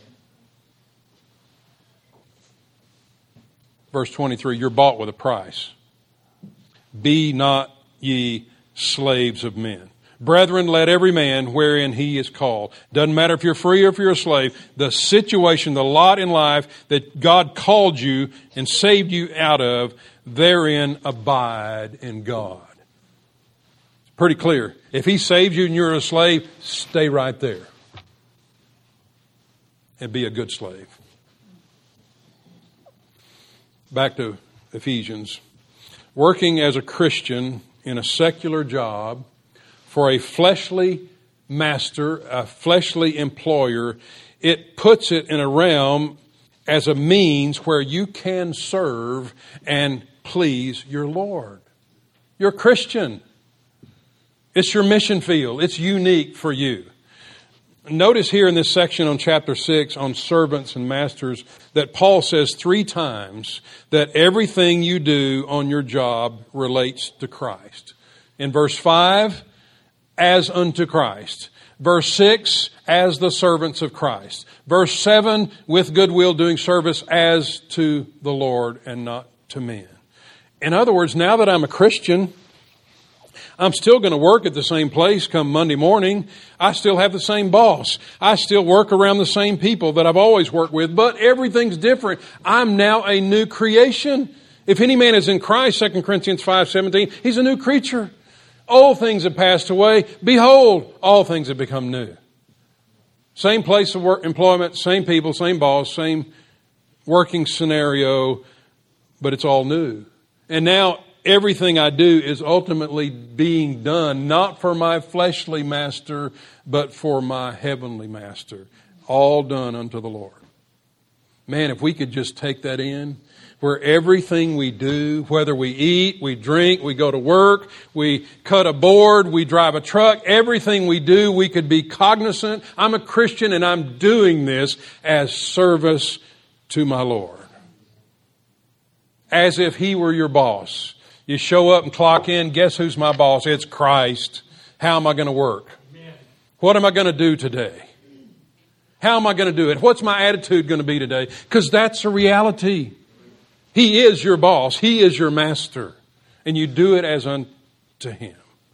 Verse twenty-three, you're bought with a price. Be not ye slaves of men. Brethren, let every man wherein he is called. Doesn't matter if you're free or if you're a slave. The situation, the lot in life that God called you and saved you out of, therein abide in God. It's pretty clear. If he saved you and you're a slave, stay right there. and be a good slave. Back to Ephesians. Working as a Christian in a secular job for a fleshly master, a fleshly employer, it puts it in a realm as a means where you can serve and please your Lord. You're a Christian. It's your mission field. It's unique for you. Notice here in this section on chapter six on servants and masters that Paul says three times that everything you do on your job relates to Christ. In verse five, as unto Christ. Verse six, as the servants of Christ. Verse seven, with goodwill doing service as to the Lord and not to men. In other words, now that I'm a Christian, I'm still going to work at the same place come Monday morning. I still have the same boss. I still work around the same people that I've always worked with, but everything's different. I'm now a new creation. If any man is in Christ, Second Corinthians five seventeen, he's a new creature. Old things have passed away. Behold, all things have become new. Same place of work, employment, same people, same boss, same working scenario, but it's all new. And now everything I do is ultimately being done, not for my fleshly master, but for my heavenly master. All done unto the Lord. Man, if we could just take that in, where everything we do, whether we eat, we drink, we go to work, we cut a board, we drive a truck, everything we do, we could be cognizant. I'm a Christian and I'm doing this as service to my Lord. As if He were your boss. You show up and clock in, guess who's my boss? It's Christ. How am I going to work? What am I going to do today? How am I going to do it? What's my attitude going to be today? Because that's a reality. He is your boss. He is your master. And you do it as unto Him.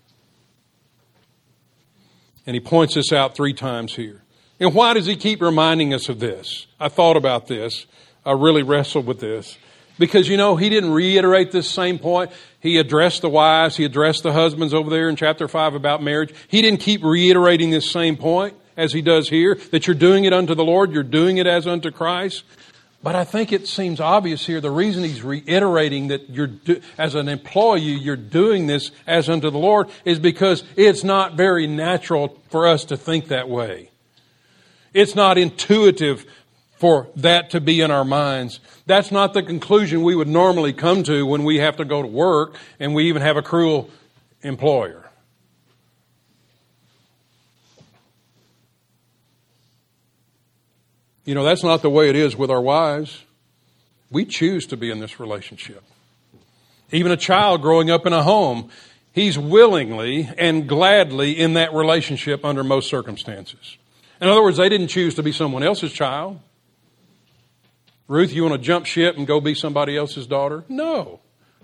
And he points this out three times here. And why does he keep reminding us of this? I thought about this. I really wrestled with this. Because, you know, he didn't reiterate this same point. He addressed the wives. He addressed the husbands over there in chapter five about marriage. He didn't keep reiterating this same point as he does here, that you're doing it unto the Lord. You're doing it as unto Christ. But I think it seems obvious here. The reason he's reiterating that you're, do, as an employee, you're doing this as unto the Lord is because it's not very natural for us to think that way. It's not intuitive for that to be in our minds. That's not the conclusion we would normally come to when we have to go to work and we even have a cruel employer. You know, that's not the way it is with our wives. We choose to be in this relationship. Even a child growing up in a home, he's willingly and gladly in that relationship under most circumstances. In other words, they didn't choose to be someone else's child. Ruth, you want to jump ship and go be somebody else's daughter? No.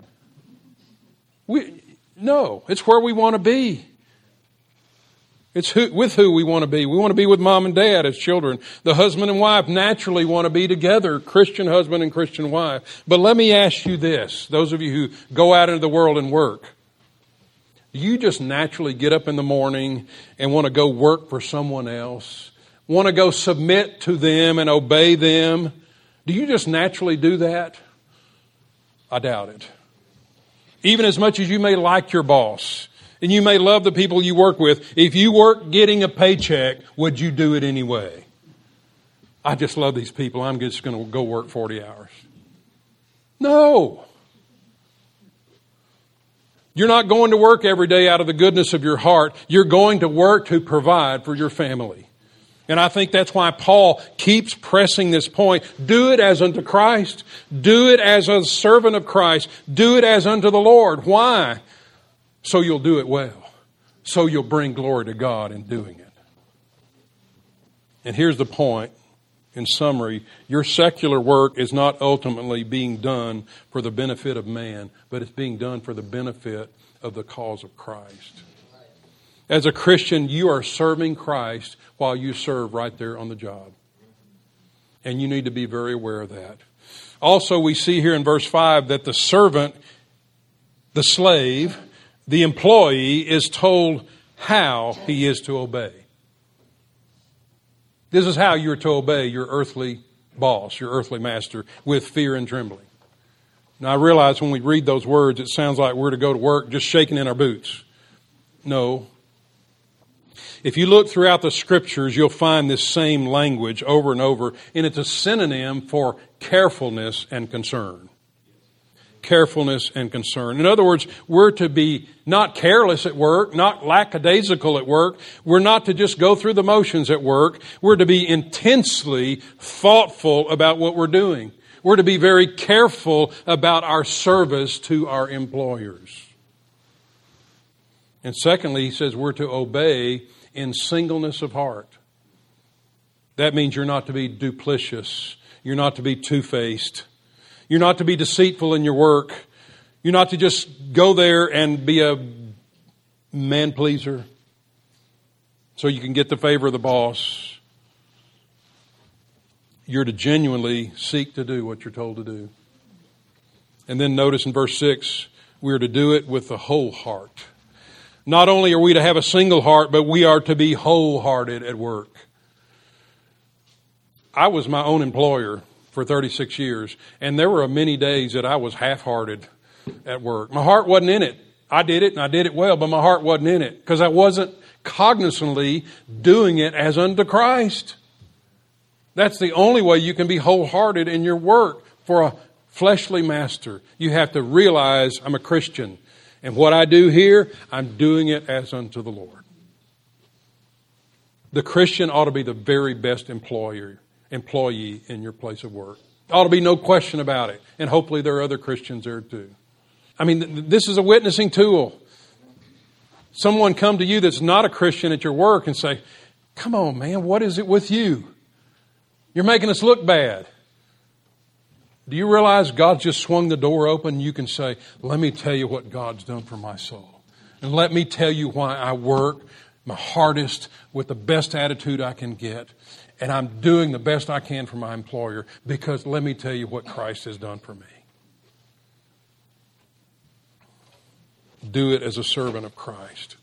We, no, it's where we want to be. It's who, with who we want to be. We want to be with mom and dad as children. The husband and wife naturally want to be together, Christian husband and Christian wife. But let me ask you this, those of you who go out into the world and work. Do you just naturally get up in the morning and want to go work for someone else? Want to go submit to them and obey them? Do you just naturally do that? I doubt it. Even as much as you may like your boss, and you may love the people you work with, if you weren't getting a paycheck, would you do it anyway? I just love these people. I'm just going to go work forty hours. No. You're not going to work every day out of the goodness of your heart. You're going to work to provide for your family. And I think that's why Paul keeps pressing this point. Do it as unto Christ. Do it as a servant of Christ. Do it as unto the Lord. Why? So you'll do it well. So you'll bring glory to God in doing it. And here's the point. In summary, your secular work is not ultimately being done for the benefit of man, but it's being done for the benefit of the cause of Christ. As a Christian, you are serving Christ while you serve right there on the job. And you need to be very aware of that. Also, we see here in verse five that the servant, the slave, the employee is told how he is to obey. This is how you're to obey your earthly boss, your earthly master, with fear and trembling. Now, I realize when we read those words, it sounds like we're to go to work just shaking in our boots. No. If you look throughout the Scriptures, you'll find this same language over and over, and it's a synonym for carefulness and concern. Carefulness and concern. In other words, we're to be not careless at work, not lackadaisical at work. We're not to just go through the motions at work. We're to be intensely thoughtful about what we're doing. We're to be very careful about our service to our employers. And secondly, he says we're to obey in singleness of heart. That means you're not to be duplicitous. You're not to be two-faced. You're not to be deceitful in your work. You're not to just go there and be a man-pleaser so you can get the favor of the boss. You're to genuinely seek to do what you're told to do. And then notice in verse six, we're to do it with the whole heart. Not only are we to have a single heart, but we are to be wholehearted at work. I was my own employer for thirty-six years, and there were many days that I was half-hearted at work. My heart wasn't in it. I did it, and I did it well, but my heart wasn't in it because I wasn't cognizantly doing it as unto Christ. That's the only way you can be wholehearted in your work for a fleshly master. You have to realize I'm a Christian. And what I do here, I'm doing it as unto the Lord. The Christian ought to be the very best employer, employee in your place of work. Ought to be no question about it. And hopefully there are other Christians there too. I mean, th- this is a witnessing tool. Someone come to you that's not a Christian at your work and say, come on, man, what is it with you? You're making us look bad. Do you realize God just swung the door open? You can say, let me tell you what God's done for my soul. And let me tell you why I work my hardest with the best attitude I can get. And I'm doing the best I can for my employer because let me tell you what Christ has done for me. Do it as a servant of Christ.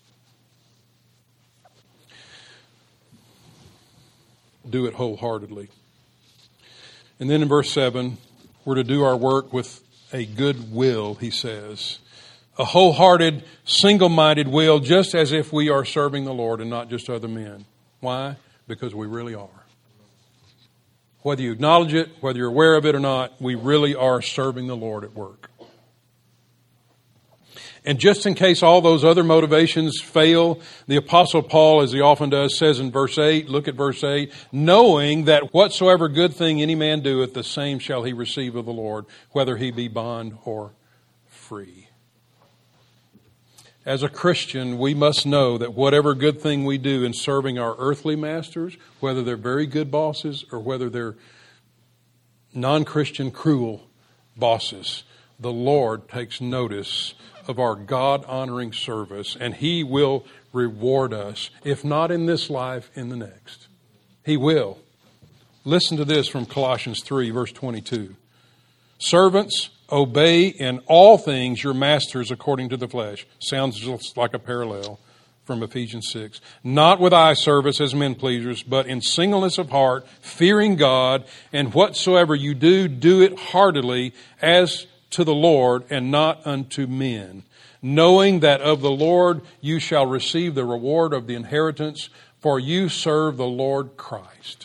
Do it wholeheartedly. And then in verse seven, we're to do our work with a good will, he says. A wholehearted, single-minded will, just as if we are serving the Lord and not just other men. Why? Because we really are. Whether you acknowledge it, whether you're aware of it or not, we really are serving the Lord at work. And just in case all those other motivations fail, the Apostle Paul, as he often does, says in verse eight, look at verse eight, knowing that whatsoever good thing any man doeth, the same shall he receive of the Lord, whether he be bond or free. As a Christian, we must know that whatever good thing we do in serving our earthly masters, whether they're very good bosses or whether they're non-Christian, cruel bosses, the Lord takes notice of our God-honoring service, and He will reward us, if not in this life, in the next. He will. Listen to this from Colossians three, verse twenty-two. Servants, obey in all things your masters according to the flesh. Sounds just like a parallel from Ephesians six. Not with eye service as men pleasers, but in singleness of heart, fearing God, and whatsoever you do, do it heartily as to the Lord and not unto men, knowing that of the Lord you shall receive the reward of the inheritance, for you serve the Lord Christ.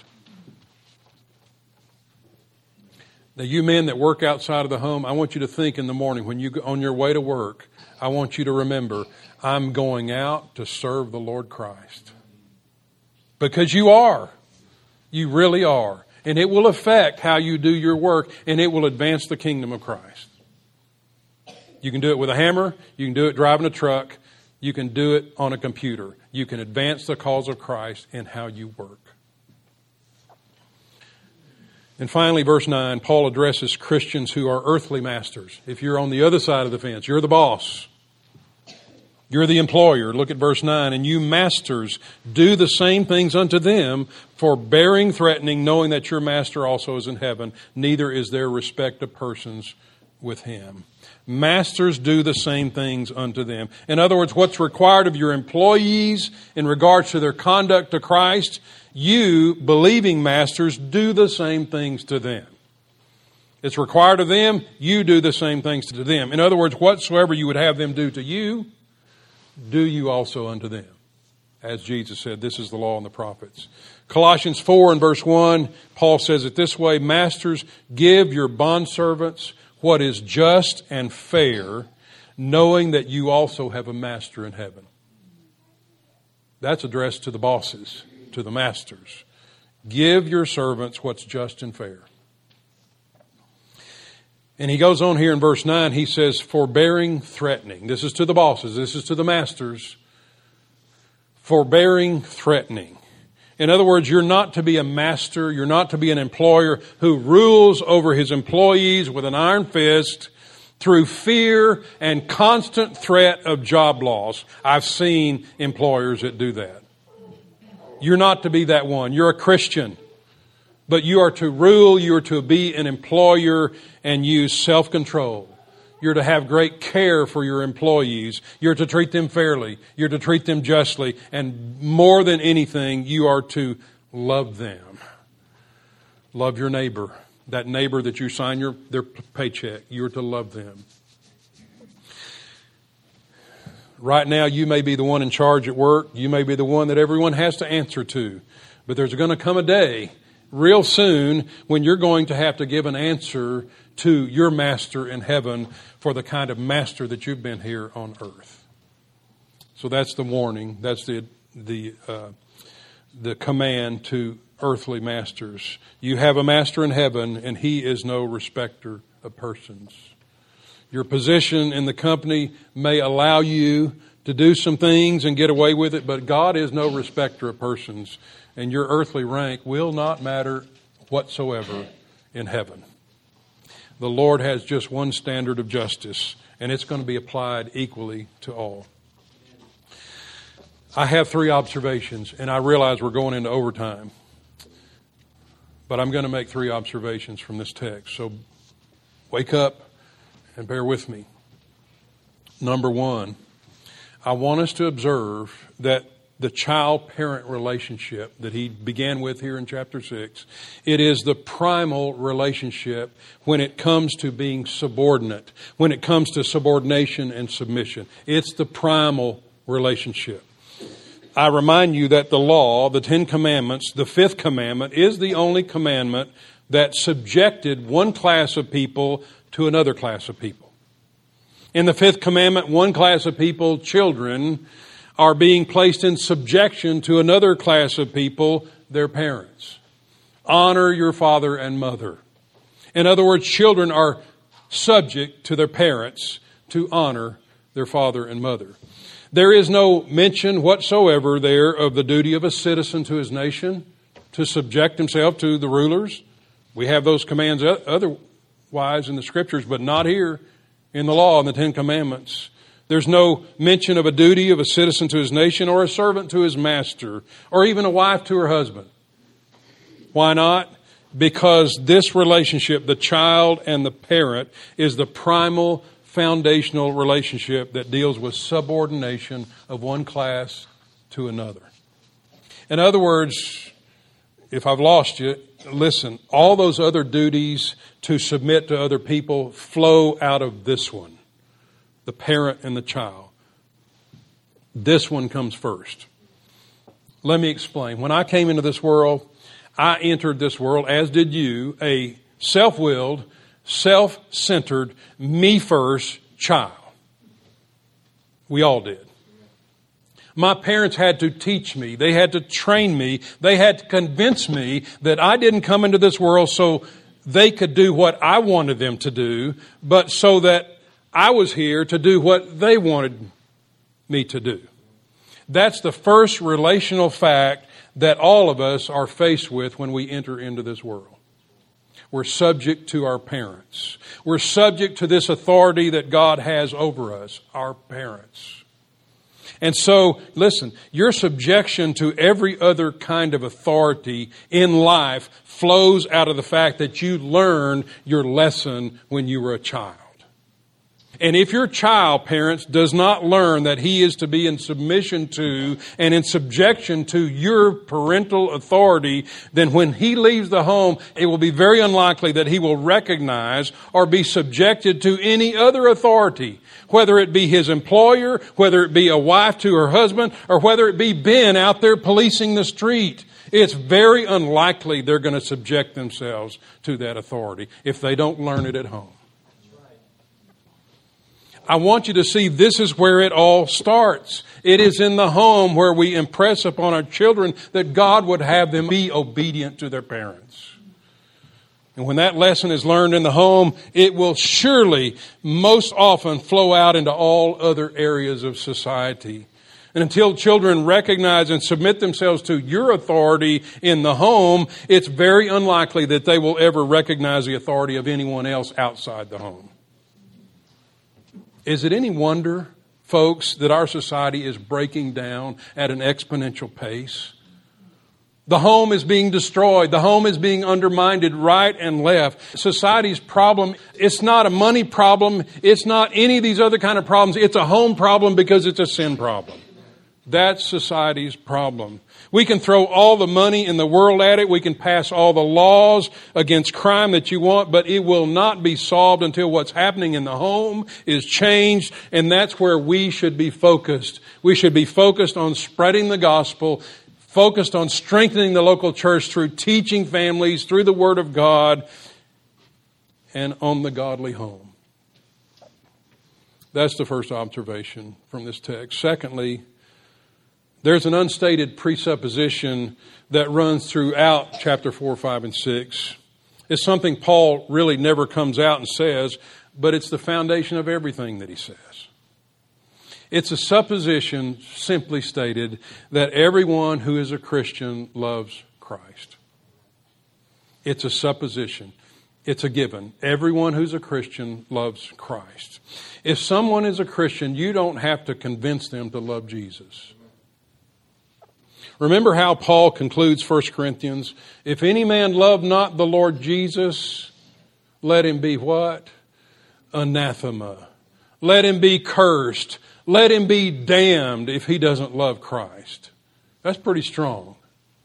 Now, you men that work outside of the home, I want you to think in the morning when you go on your way to work, I want you to remember, I'm going out to serve the Lord Christ. Because you are. You really are. And it will affect how you do your work, and it will advance the kingdom of Christ. You can do it with a hammer. You can do it driving a truck. You can do it on a computer. You can advance the cause of Christ in how you work. And finally, verse nine, Paul addresses Christians who are earthly masters. If you're on the other side of the fence, you're the boss. You're the employer. Look at verse nine. And you masters, do the same things unto them, forbearing, threatening, knowing that your master also is in heaven. Neither is there respect of persons with him. Masters, do the same things unto them. In other words, what's required of your employees in regards to their conduct to Christ, you, believing masters, do the same things to them. It's required of them, you do the same things to them. In other words, whatsoever you would have them do to you, do you also unto them. As Jesus said, this is the law and the prophets. Colossians four and verse one, Paul says it this way, Masters, give your bondservants what is just and fair, knowing that you also have a master in heaven. That's addressed to the bosses, to the masters. Give your servants what's just and fair. And he goes on here in verse nine, he says, forbearing, threatening. This is to the bosses, this is to the masters. Forbearing, threatening. In other words, you're not to be a master, you're not to be an employer who rules over his employees with an iron fist through fear and constant threat of job loss. I've seen employers that do that. You're not to be that one. You're a Christian. But you are to rule, you are to be an employer and use self-control. You're to have great care for your employees. You're to treat them fairly. You're to treat them justly. And more than anything, you are to love them. Love your neighbor. That neighbor that you sign your, their paycheck, you're to love them. Right now, you may be the one in charge at work. You may be the one that everyone has to answer to. But there's going to come a day real soon when you're going to have to give an answer to your master in heaven for the kind of master that you've been here on earth. So that's the warning. That's the the uh, the command to earthly masters. You have a master in heaven, and he is no respecter of persons. Your position in the company may allow you to do some things and get away with it, but God is no respecter of persons, and your earthly rank will not matter whatsoever in heaven. The Lord has just one standard of justice, and it's going to be applied equally to all. I have three observations, and I realize we're going into overtime. But I'm going to make three observations from this text. So wake up and bear with me. Number one, I want us to observe that the child-parent relationship that he began with here in chapter six, it is the primal relationship when it comes to being subordinate, when it comes to subordination and submission. It's the primal relationship. I remind you that the law, the Ten Commandments, the fifth commandment, is the only commandment that subjected one class of people to another class of people. In the fifth commandment, one class of people, children, are being placed in subjection to another class of people, their parents. Honor your father and mother. In other words, children are subject to their parents to honor their father and mother. There is no mention whatsoever there of the duty of a citizen to his nation to subject himself to the rulers. We have those commands otherwise in the Scriptures, but not here in the law and the Ten Commandments. There's no mention of a duty of a citizen to his nation or a servant to his master or even a wife to her husband. Why not? Because this relationship, the child and the parent, is the primal foundational relationship that deals with subordination of one class to another. In other words, if I've lost you, listen, all those other duties to submit to other people flow out of this one. The parent and the child. This one comes first. Let me explain. When I came into this world, I entered this world, as did you, a self-willed, self-centered, me-first child. We all did. My parents had to teach me. They had to train me. They had to convince me that I didn't come into this world so they could do what I wanted them to do, but so that I was here to do what they wanted me to do. That's the first relational fact that all of us are faced with when we enter into this world. We're subject to our parents. We're subject to this authority that God has over us, our parents. And so, listen, your subjection to every other kind of authority in life flows out of the fact that you learned your lesson when you were a child. And if your child, parents, does not learn that he is to be in submission to and in subjection to your parental authority, then when he leaves the home, it will be very unlikely that he will recognize or be subjected to any other authority, whether it be his employer, whether it be a wife to her husband, or whether it be Ben out there policing the street. It's very unlikely they're going to subject themselves to that authority if they don't learn it at home. I want you to see this is where it all starts. It is in the home where we impress upon our children that God would have them be obedient to their parents. And when that lesson is learned in the home, it will surely most often flow out into all other areas of society. And until children recognize and submit themselves to your authority in the home, it's very unlikely that they will ever recognize the authority of anyone else outside the home. Is it any wonder, folks, that our society is breaking down at an exponential pace? The home is being destroyed. The home is being undermined right and left. Society's problem, it's not a money problem. It's not any of these other kind of problems. It's a home problem because it's a sin problem. That's society's problem. We can throw all the money in the world at it. We can pass all the laws against crime that you want, but it will not be solved until what's happening in the home is changed, and that's where we should be focused. We should be focused on spreading the gospel, focused on strengthening the local church through teaching families, through the Word of God, and on the godly home. That's the first observation from this text. Secondly, there's an unstated presupposition that runs throughout chapter four, five, and six. It's something Paul really never comes out and says, but it's the foundation of everything that he says. It's a supposition, simply stated, that everyone who is a Christian loves Christ. It's a supposition. It's a given. Everyone who's a Christian loves Christ. If someone is a Christian, you don't have to convince them to love Jesus. Remember how Paul concludes First Corinthians? If any man love not the Lord Jesus, let him be what? Anathema. Let him be cursed. Let him be damned if he doesn't love Christ. That's pretty strong.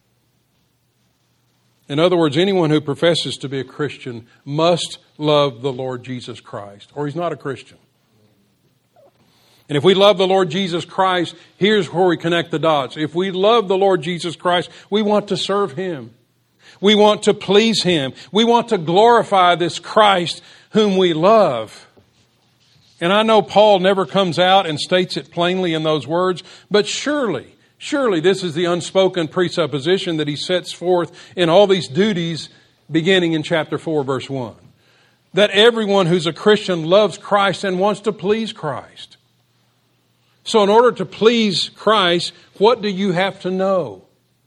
In other words, anyone who professes to be a Christian must love the Lord Jesus Christ, or he's not a Christian. And if we love the Lord Jesus Christ, here's where we connect the dots. If we love the Lord Jesus Christ, we want to serve Him. We want to please Him. We want to glorify this Christ whom we love. And I know Paul never comes out and states it plainly in those words, but surely, surely this is the unspoken presupposition that he sets forth in all these duties beginning in chapter four, verse one. That everyone who's a Christian loves Christ and wants to please Christ. So in order to please Christ, what do you have to know?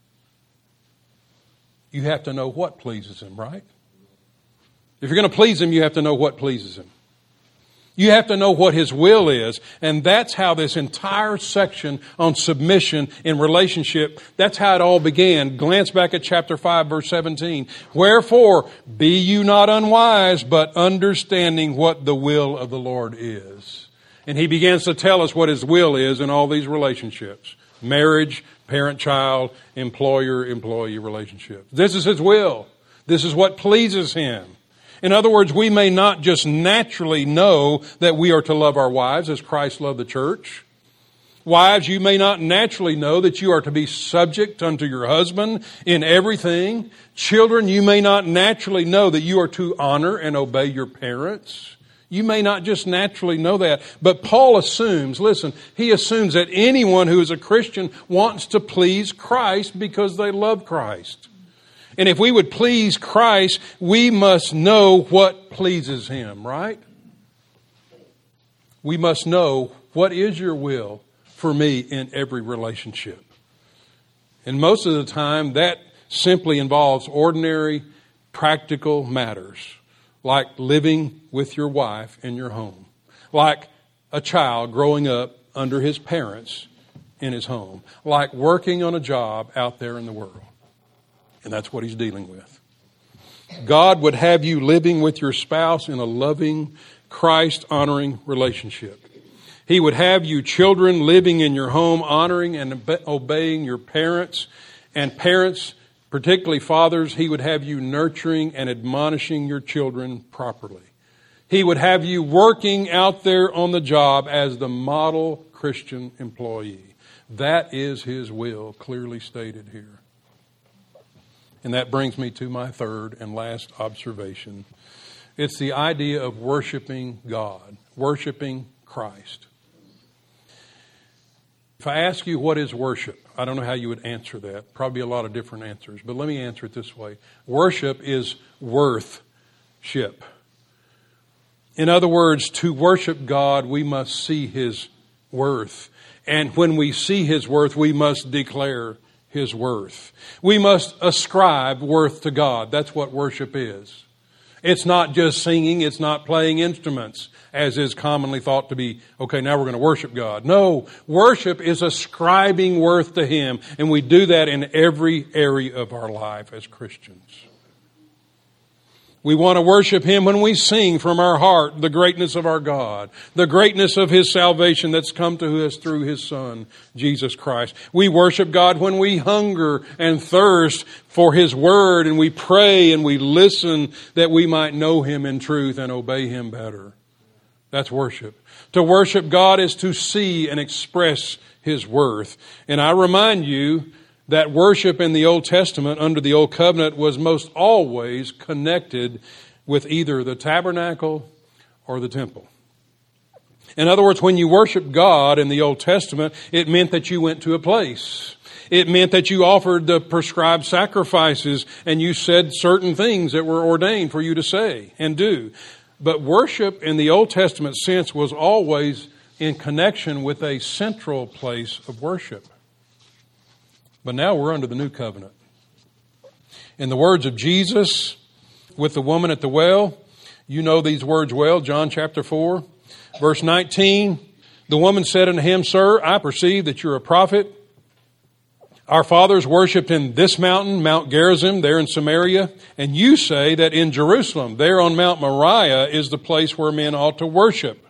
You have to know what pleases Him, right? If you're going to please Him, you have to know what pleases Him. You have to know what His will is. And that's how this entire section on submission in relationship, that's how it all began. Glance back at chapter five, verse seventeen. Wherefore, be you not unwise, but understanding what the will of the Lord is. And he begins to tell us what His will is in all these relationships. Marriage, parent-child, employer-employee relationships. This is His will. This is what pleases Him. In other words, we may not just naturally know that we are to love our wives as Christ loved the church. Wives, you may not naturally know that you are to be subject unto your husband in everything. Children, you may not naturally know that you are to honor and obey your parents. You may not just naturally know that. But Paul assumes, listen, he assumes that anyone who is a Christian wants to please Christ because they love Christ. And if we would please Christ, we must know what pleases Him, right? We must know what is your will for me in every relationship. And most of the time, that simply involves ordinary, practical matters, like living with your wife in your home, like a child growing up under his parents in his home, like working on a job out there in the world. And that's what he's dealing with. God would have you living with your spouse in a loving, Christ-honoring relationship. He would have you children living in your home, honoring and obeying your parents. And parents, particularly fathers, He would have you nurturing and admonishing your children properly. He would have you working out there on the job as the model Christian employee. That is His will, clearly stated here. And that brings me to my third and last observation. It's the idea of worshiping God, worshiping Christ. If I ask you what is worship, I don't know how you would answer that. Probably a lot of different answers, but let me answer it this way. Worship is worth-ship. In other words, to worship God, we must see His worth. And when we see His worth, we must declare His worth. We must ascribe worth to God. That's what worship is. It's not just singing, it's not playing instruments, as is commonly thought to be, okay, now we're going to worship God. No, worship is ascribing worth to Him, and we do that in every area of our life as Christians. We want to worship Him when we sing from our heart the greatness of our God, the greatness of His salvation that's come to us through His Son, Jesus Christ. We worship God when we hunger and thirst for His Word, and we pray and we listen that we might know Him in truth and obey Him better. That's worship. To worship God is to see and express His worth. And I remind you that worship in the Old Testament under the Old Covenant was most always connected with either the tabernacle or the temple. In other words, when you worship God in the Old Testament, it meant that you went to a place. It meant that you offered the prescribed sacrifices and you said certain things that were ordained for you to say and do. But worship in the Old Testament sense was always in connection with a central place of worship. But now we're under the new covenant. In the words of Jesus with the woman at the well, you know these words well, John chapter four, verse nineteen. The woman said unto him, Sir, I perceive that you're a prophet. Our fathers worshipped in this mountain, Mount Gerizim, there in Samaria, and you say that in Jerusalem, there on Mount Moriah, is the place where men ought to worship.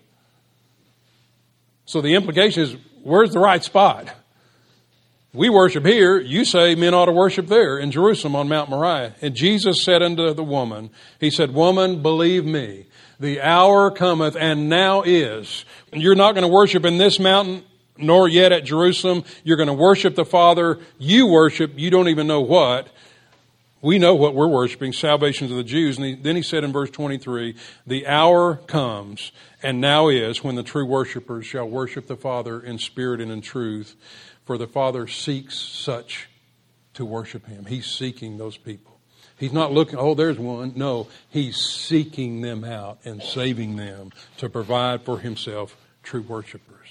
So the implication is, where's the right spot? We worship here. You say men ought to worship there in Jerusalem on Mount Moriah. And Jesus said unto the woman, He said, Woman, believe me, the hour cometh and now is. You're not going to worship in this mountain, nor yet at Jerusalem. You're going to worship the Father. You worship, you don't even know what. We know what we're worshiping, salvation of the Jews. And he, then he said in verse twenty-three, the hour comes and now is when the true worshipers shall worship the Father in spirit and in truth. For the Father seeks such to worship Him. He's seeking those people. He's not looking, oh, there's one. No, He's seeking them out and saving them to provide for Himself true worshipers.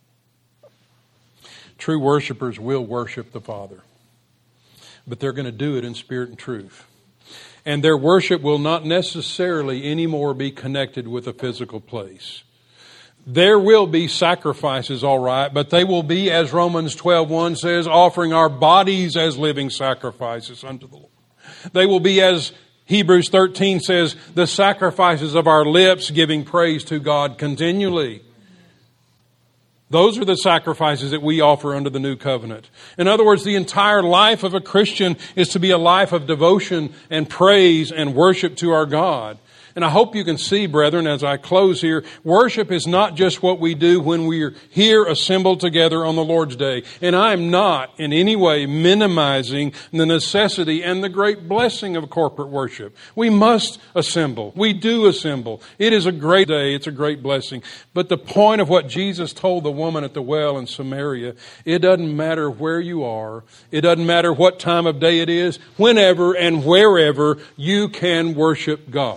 True worshipers will worship the Father, but they're going to do it in spirit and truth. And their worship will not necessarily anymore be connected with a physical place. There will be sacrifices, all right, but they will be, as Romans twelve one says, offering our bodies as living sacrifices unto the Lord. They will be, as Hebrews thirteen says, the sacrifices of our lips, giving praise to God continually. Those are the sacrifices that we offer under the new covenant. In other words, the entire life of a Christian is to be a life of devotion and praise and worship to our God. And I hope you can see, brethren, as I close here, worship is not just what we do when we're here assembled together on the Lord's Day. And I am not in any way minimizing the necessity and the great blessing of corporate worship. We must assemble. We do assemble. It is a great day. It's a great blessing. But the point of what Jesus told the woman at the well in Samaria, it doesn't matter where you are. It doesn't matter what time of day it is. Whenever and wherever you can worship God.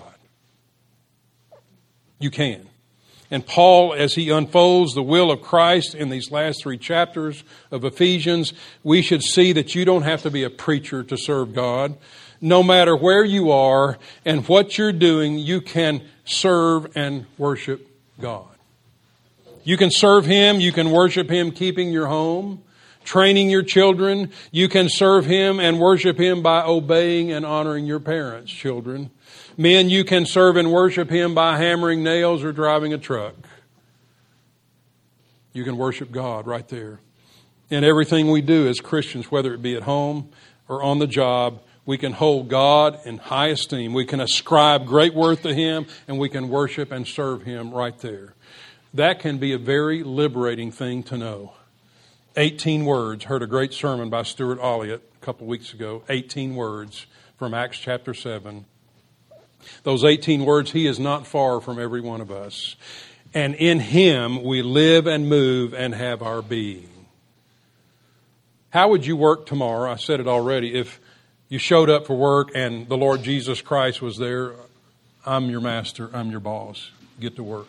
You can. And Paul, as he unfolds the will of Christ in these last three chapters of Ephesians, we should see that you don't have to be a preacher to serve God. No matter where you are and what you're doing, you can serve and worship God. You can serve Him. You can worship Him keeping your home. training your children. You can serve Him and worship Him by obeying and honoring your parents, children. Men, you can serve and worship Him by hammering nails or driving a truck. You can worship God right there. And everything we do as Christians, whether it be at home or on the job, we can hold God in high esteem. We can ascribe great worth to Him, and we can worship and serve Him right there. That can be a very liberating thing to know. eighteen words. Heard a great sermon by Stuart Olliott a couple weeks ago. eighteen words from Acts chapter seven. Those eighteen words, He is not far from every one of us. And in Him we live and move and have our being. How would you work tomorrow? I said it already. If you showed up for work and the Lord Jesus Christ was there, I'm your master, I'm your boss. Get to work.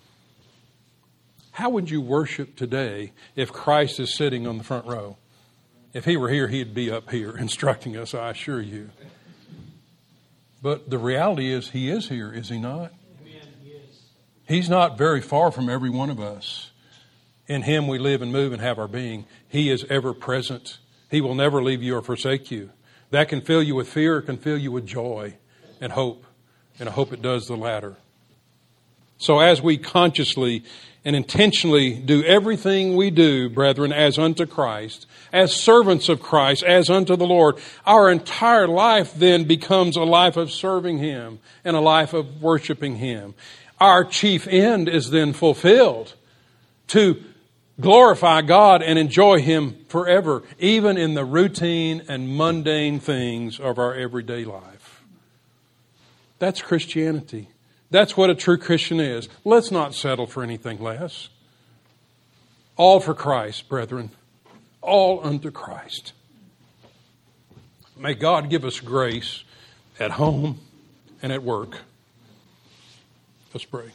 How would you worship today if Christ is sitting on the front row? If He were here, He'd be up here instructing us, I assure you. But the reality is He is here, is He not? Amen. He is. He's not very far from every one of us. In Him we live and move and have our being. He is ever present. He will never leave you or forsake you. That can fill you with fear. It can fill you with joy and hope. And I hope it does the latter. So as we consciously and intentionally do everything we do, brethren, as unto Christ, as servants of Christ, as unto the Lord, our entire life then becomes a life of serving Him and a life of worshiping Him. Our chief end is then fulfilled to glorify God and enjoy Him forever, even in the routine and mundane things of our everyday life. That's Christianity. That's what a true Christian is. Let's not settle for anything less. All for Christ, brethren. All unto Christ. May God give us grace at home and at work. Let's pray.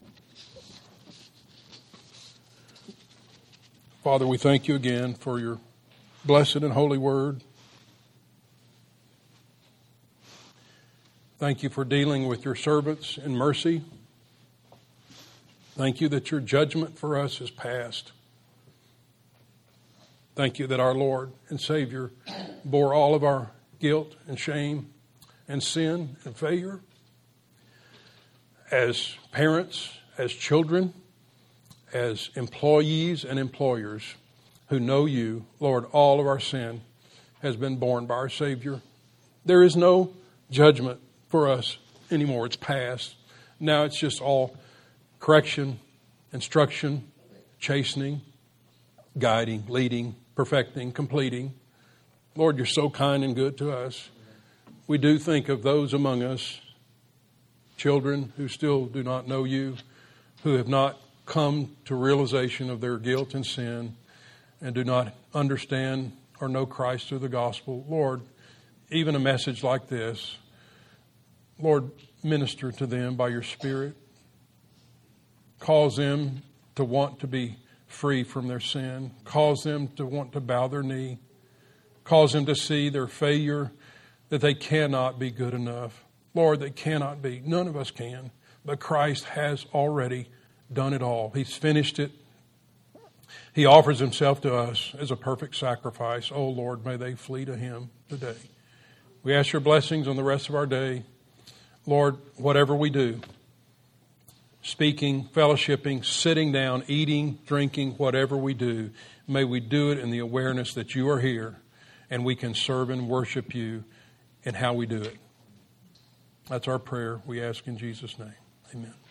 Father, we thank You again for Your blessed and holy word. Thank You for dealing with Your servants in mercy. Thank You that Your judgment for us is past. Thank You that our Lord and Savior bore all of our guilt and shame and sin and failure. As parents, as children, as employees and employers who know You, Lord, all of our sin has been borne by our Savior. There is no judgment for us anymore. It's past. Now it's just all correction, instruction, chastening, guiding, leading, perfecting, completing. Lord, You're so kind and good to us. We do think of those among us, children who still do not know You, who have not come to realization of their guilt and sin and do not understand or know Christ through the gospel. Lord, even a message like this, Lord, minister to them by Your Spirit. Cause them to want to be free from their sin. Cause them to want to bow their knee. Cause them to see their failure, that they cannot be good enough. Lord, they cannot be. None of us can. But Christ has already done it all. He's finished it. He offers Himself to us as a perfect sacrifice. Oh, Lord, may they flee to Him today. We ask Your blessings on the rest of our day. Lord, whatever we do, speaking, fellowshipping, sitting down, eating, drinking, whatever we do, may we do it in the awareness that You are here and we can serve and worship You in how we do it. That's our prayer. We ask in Jesus' name. Amen.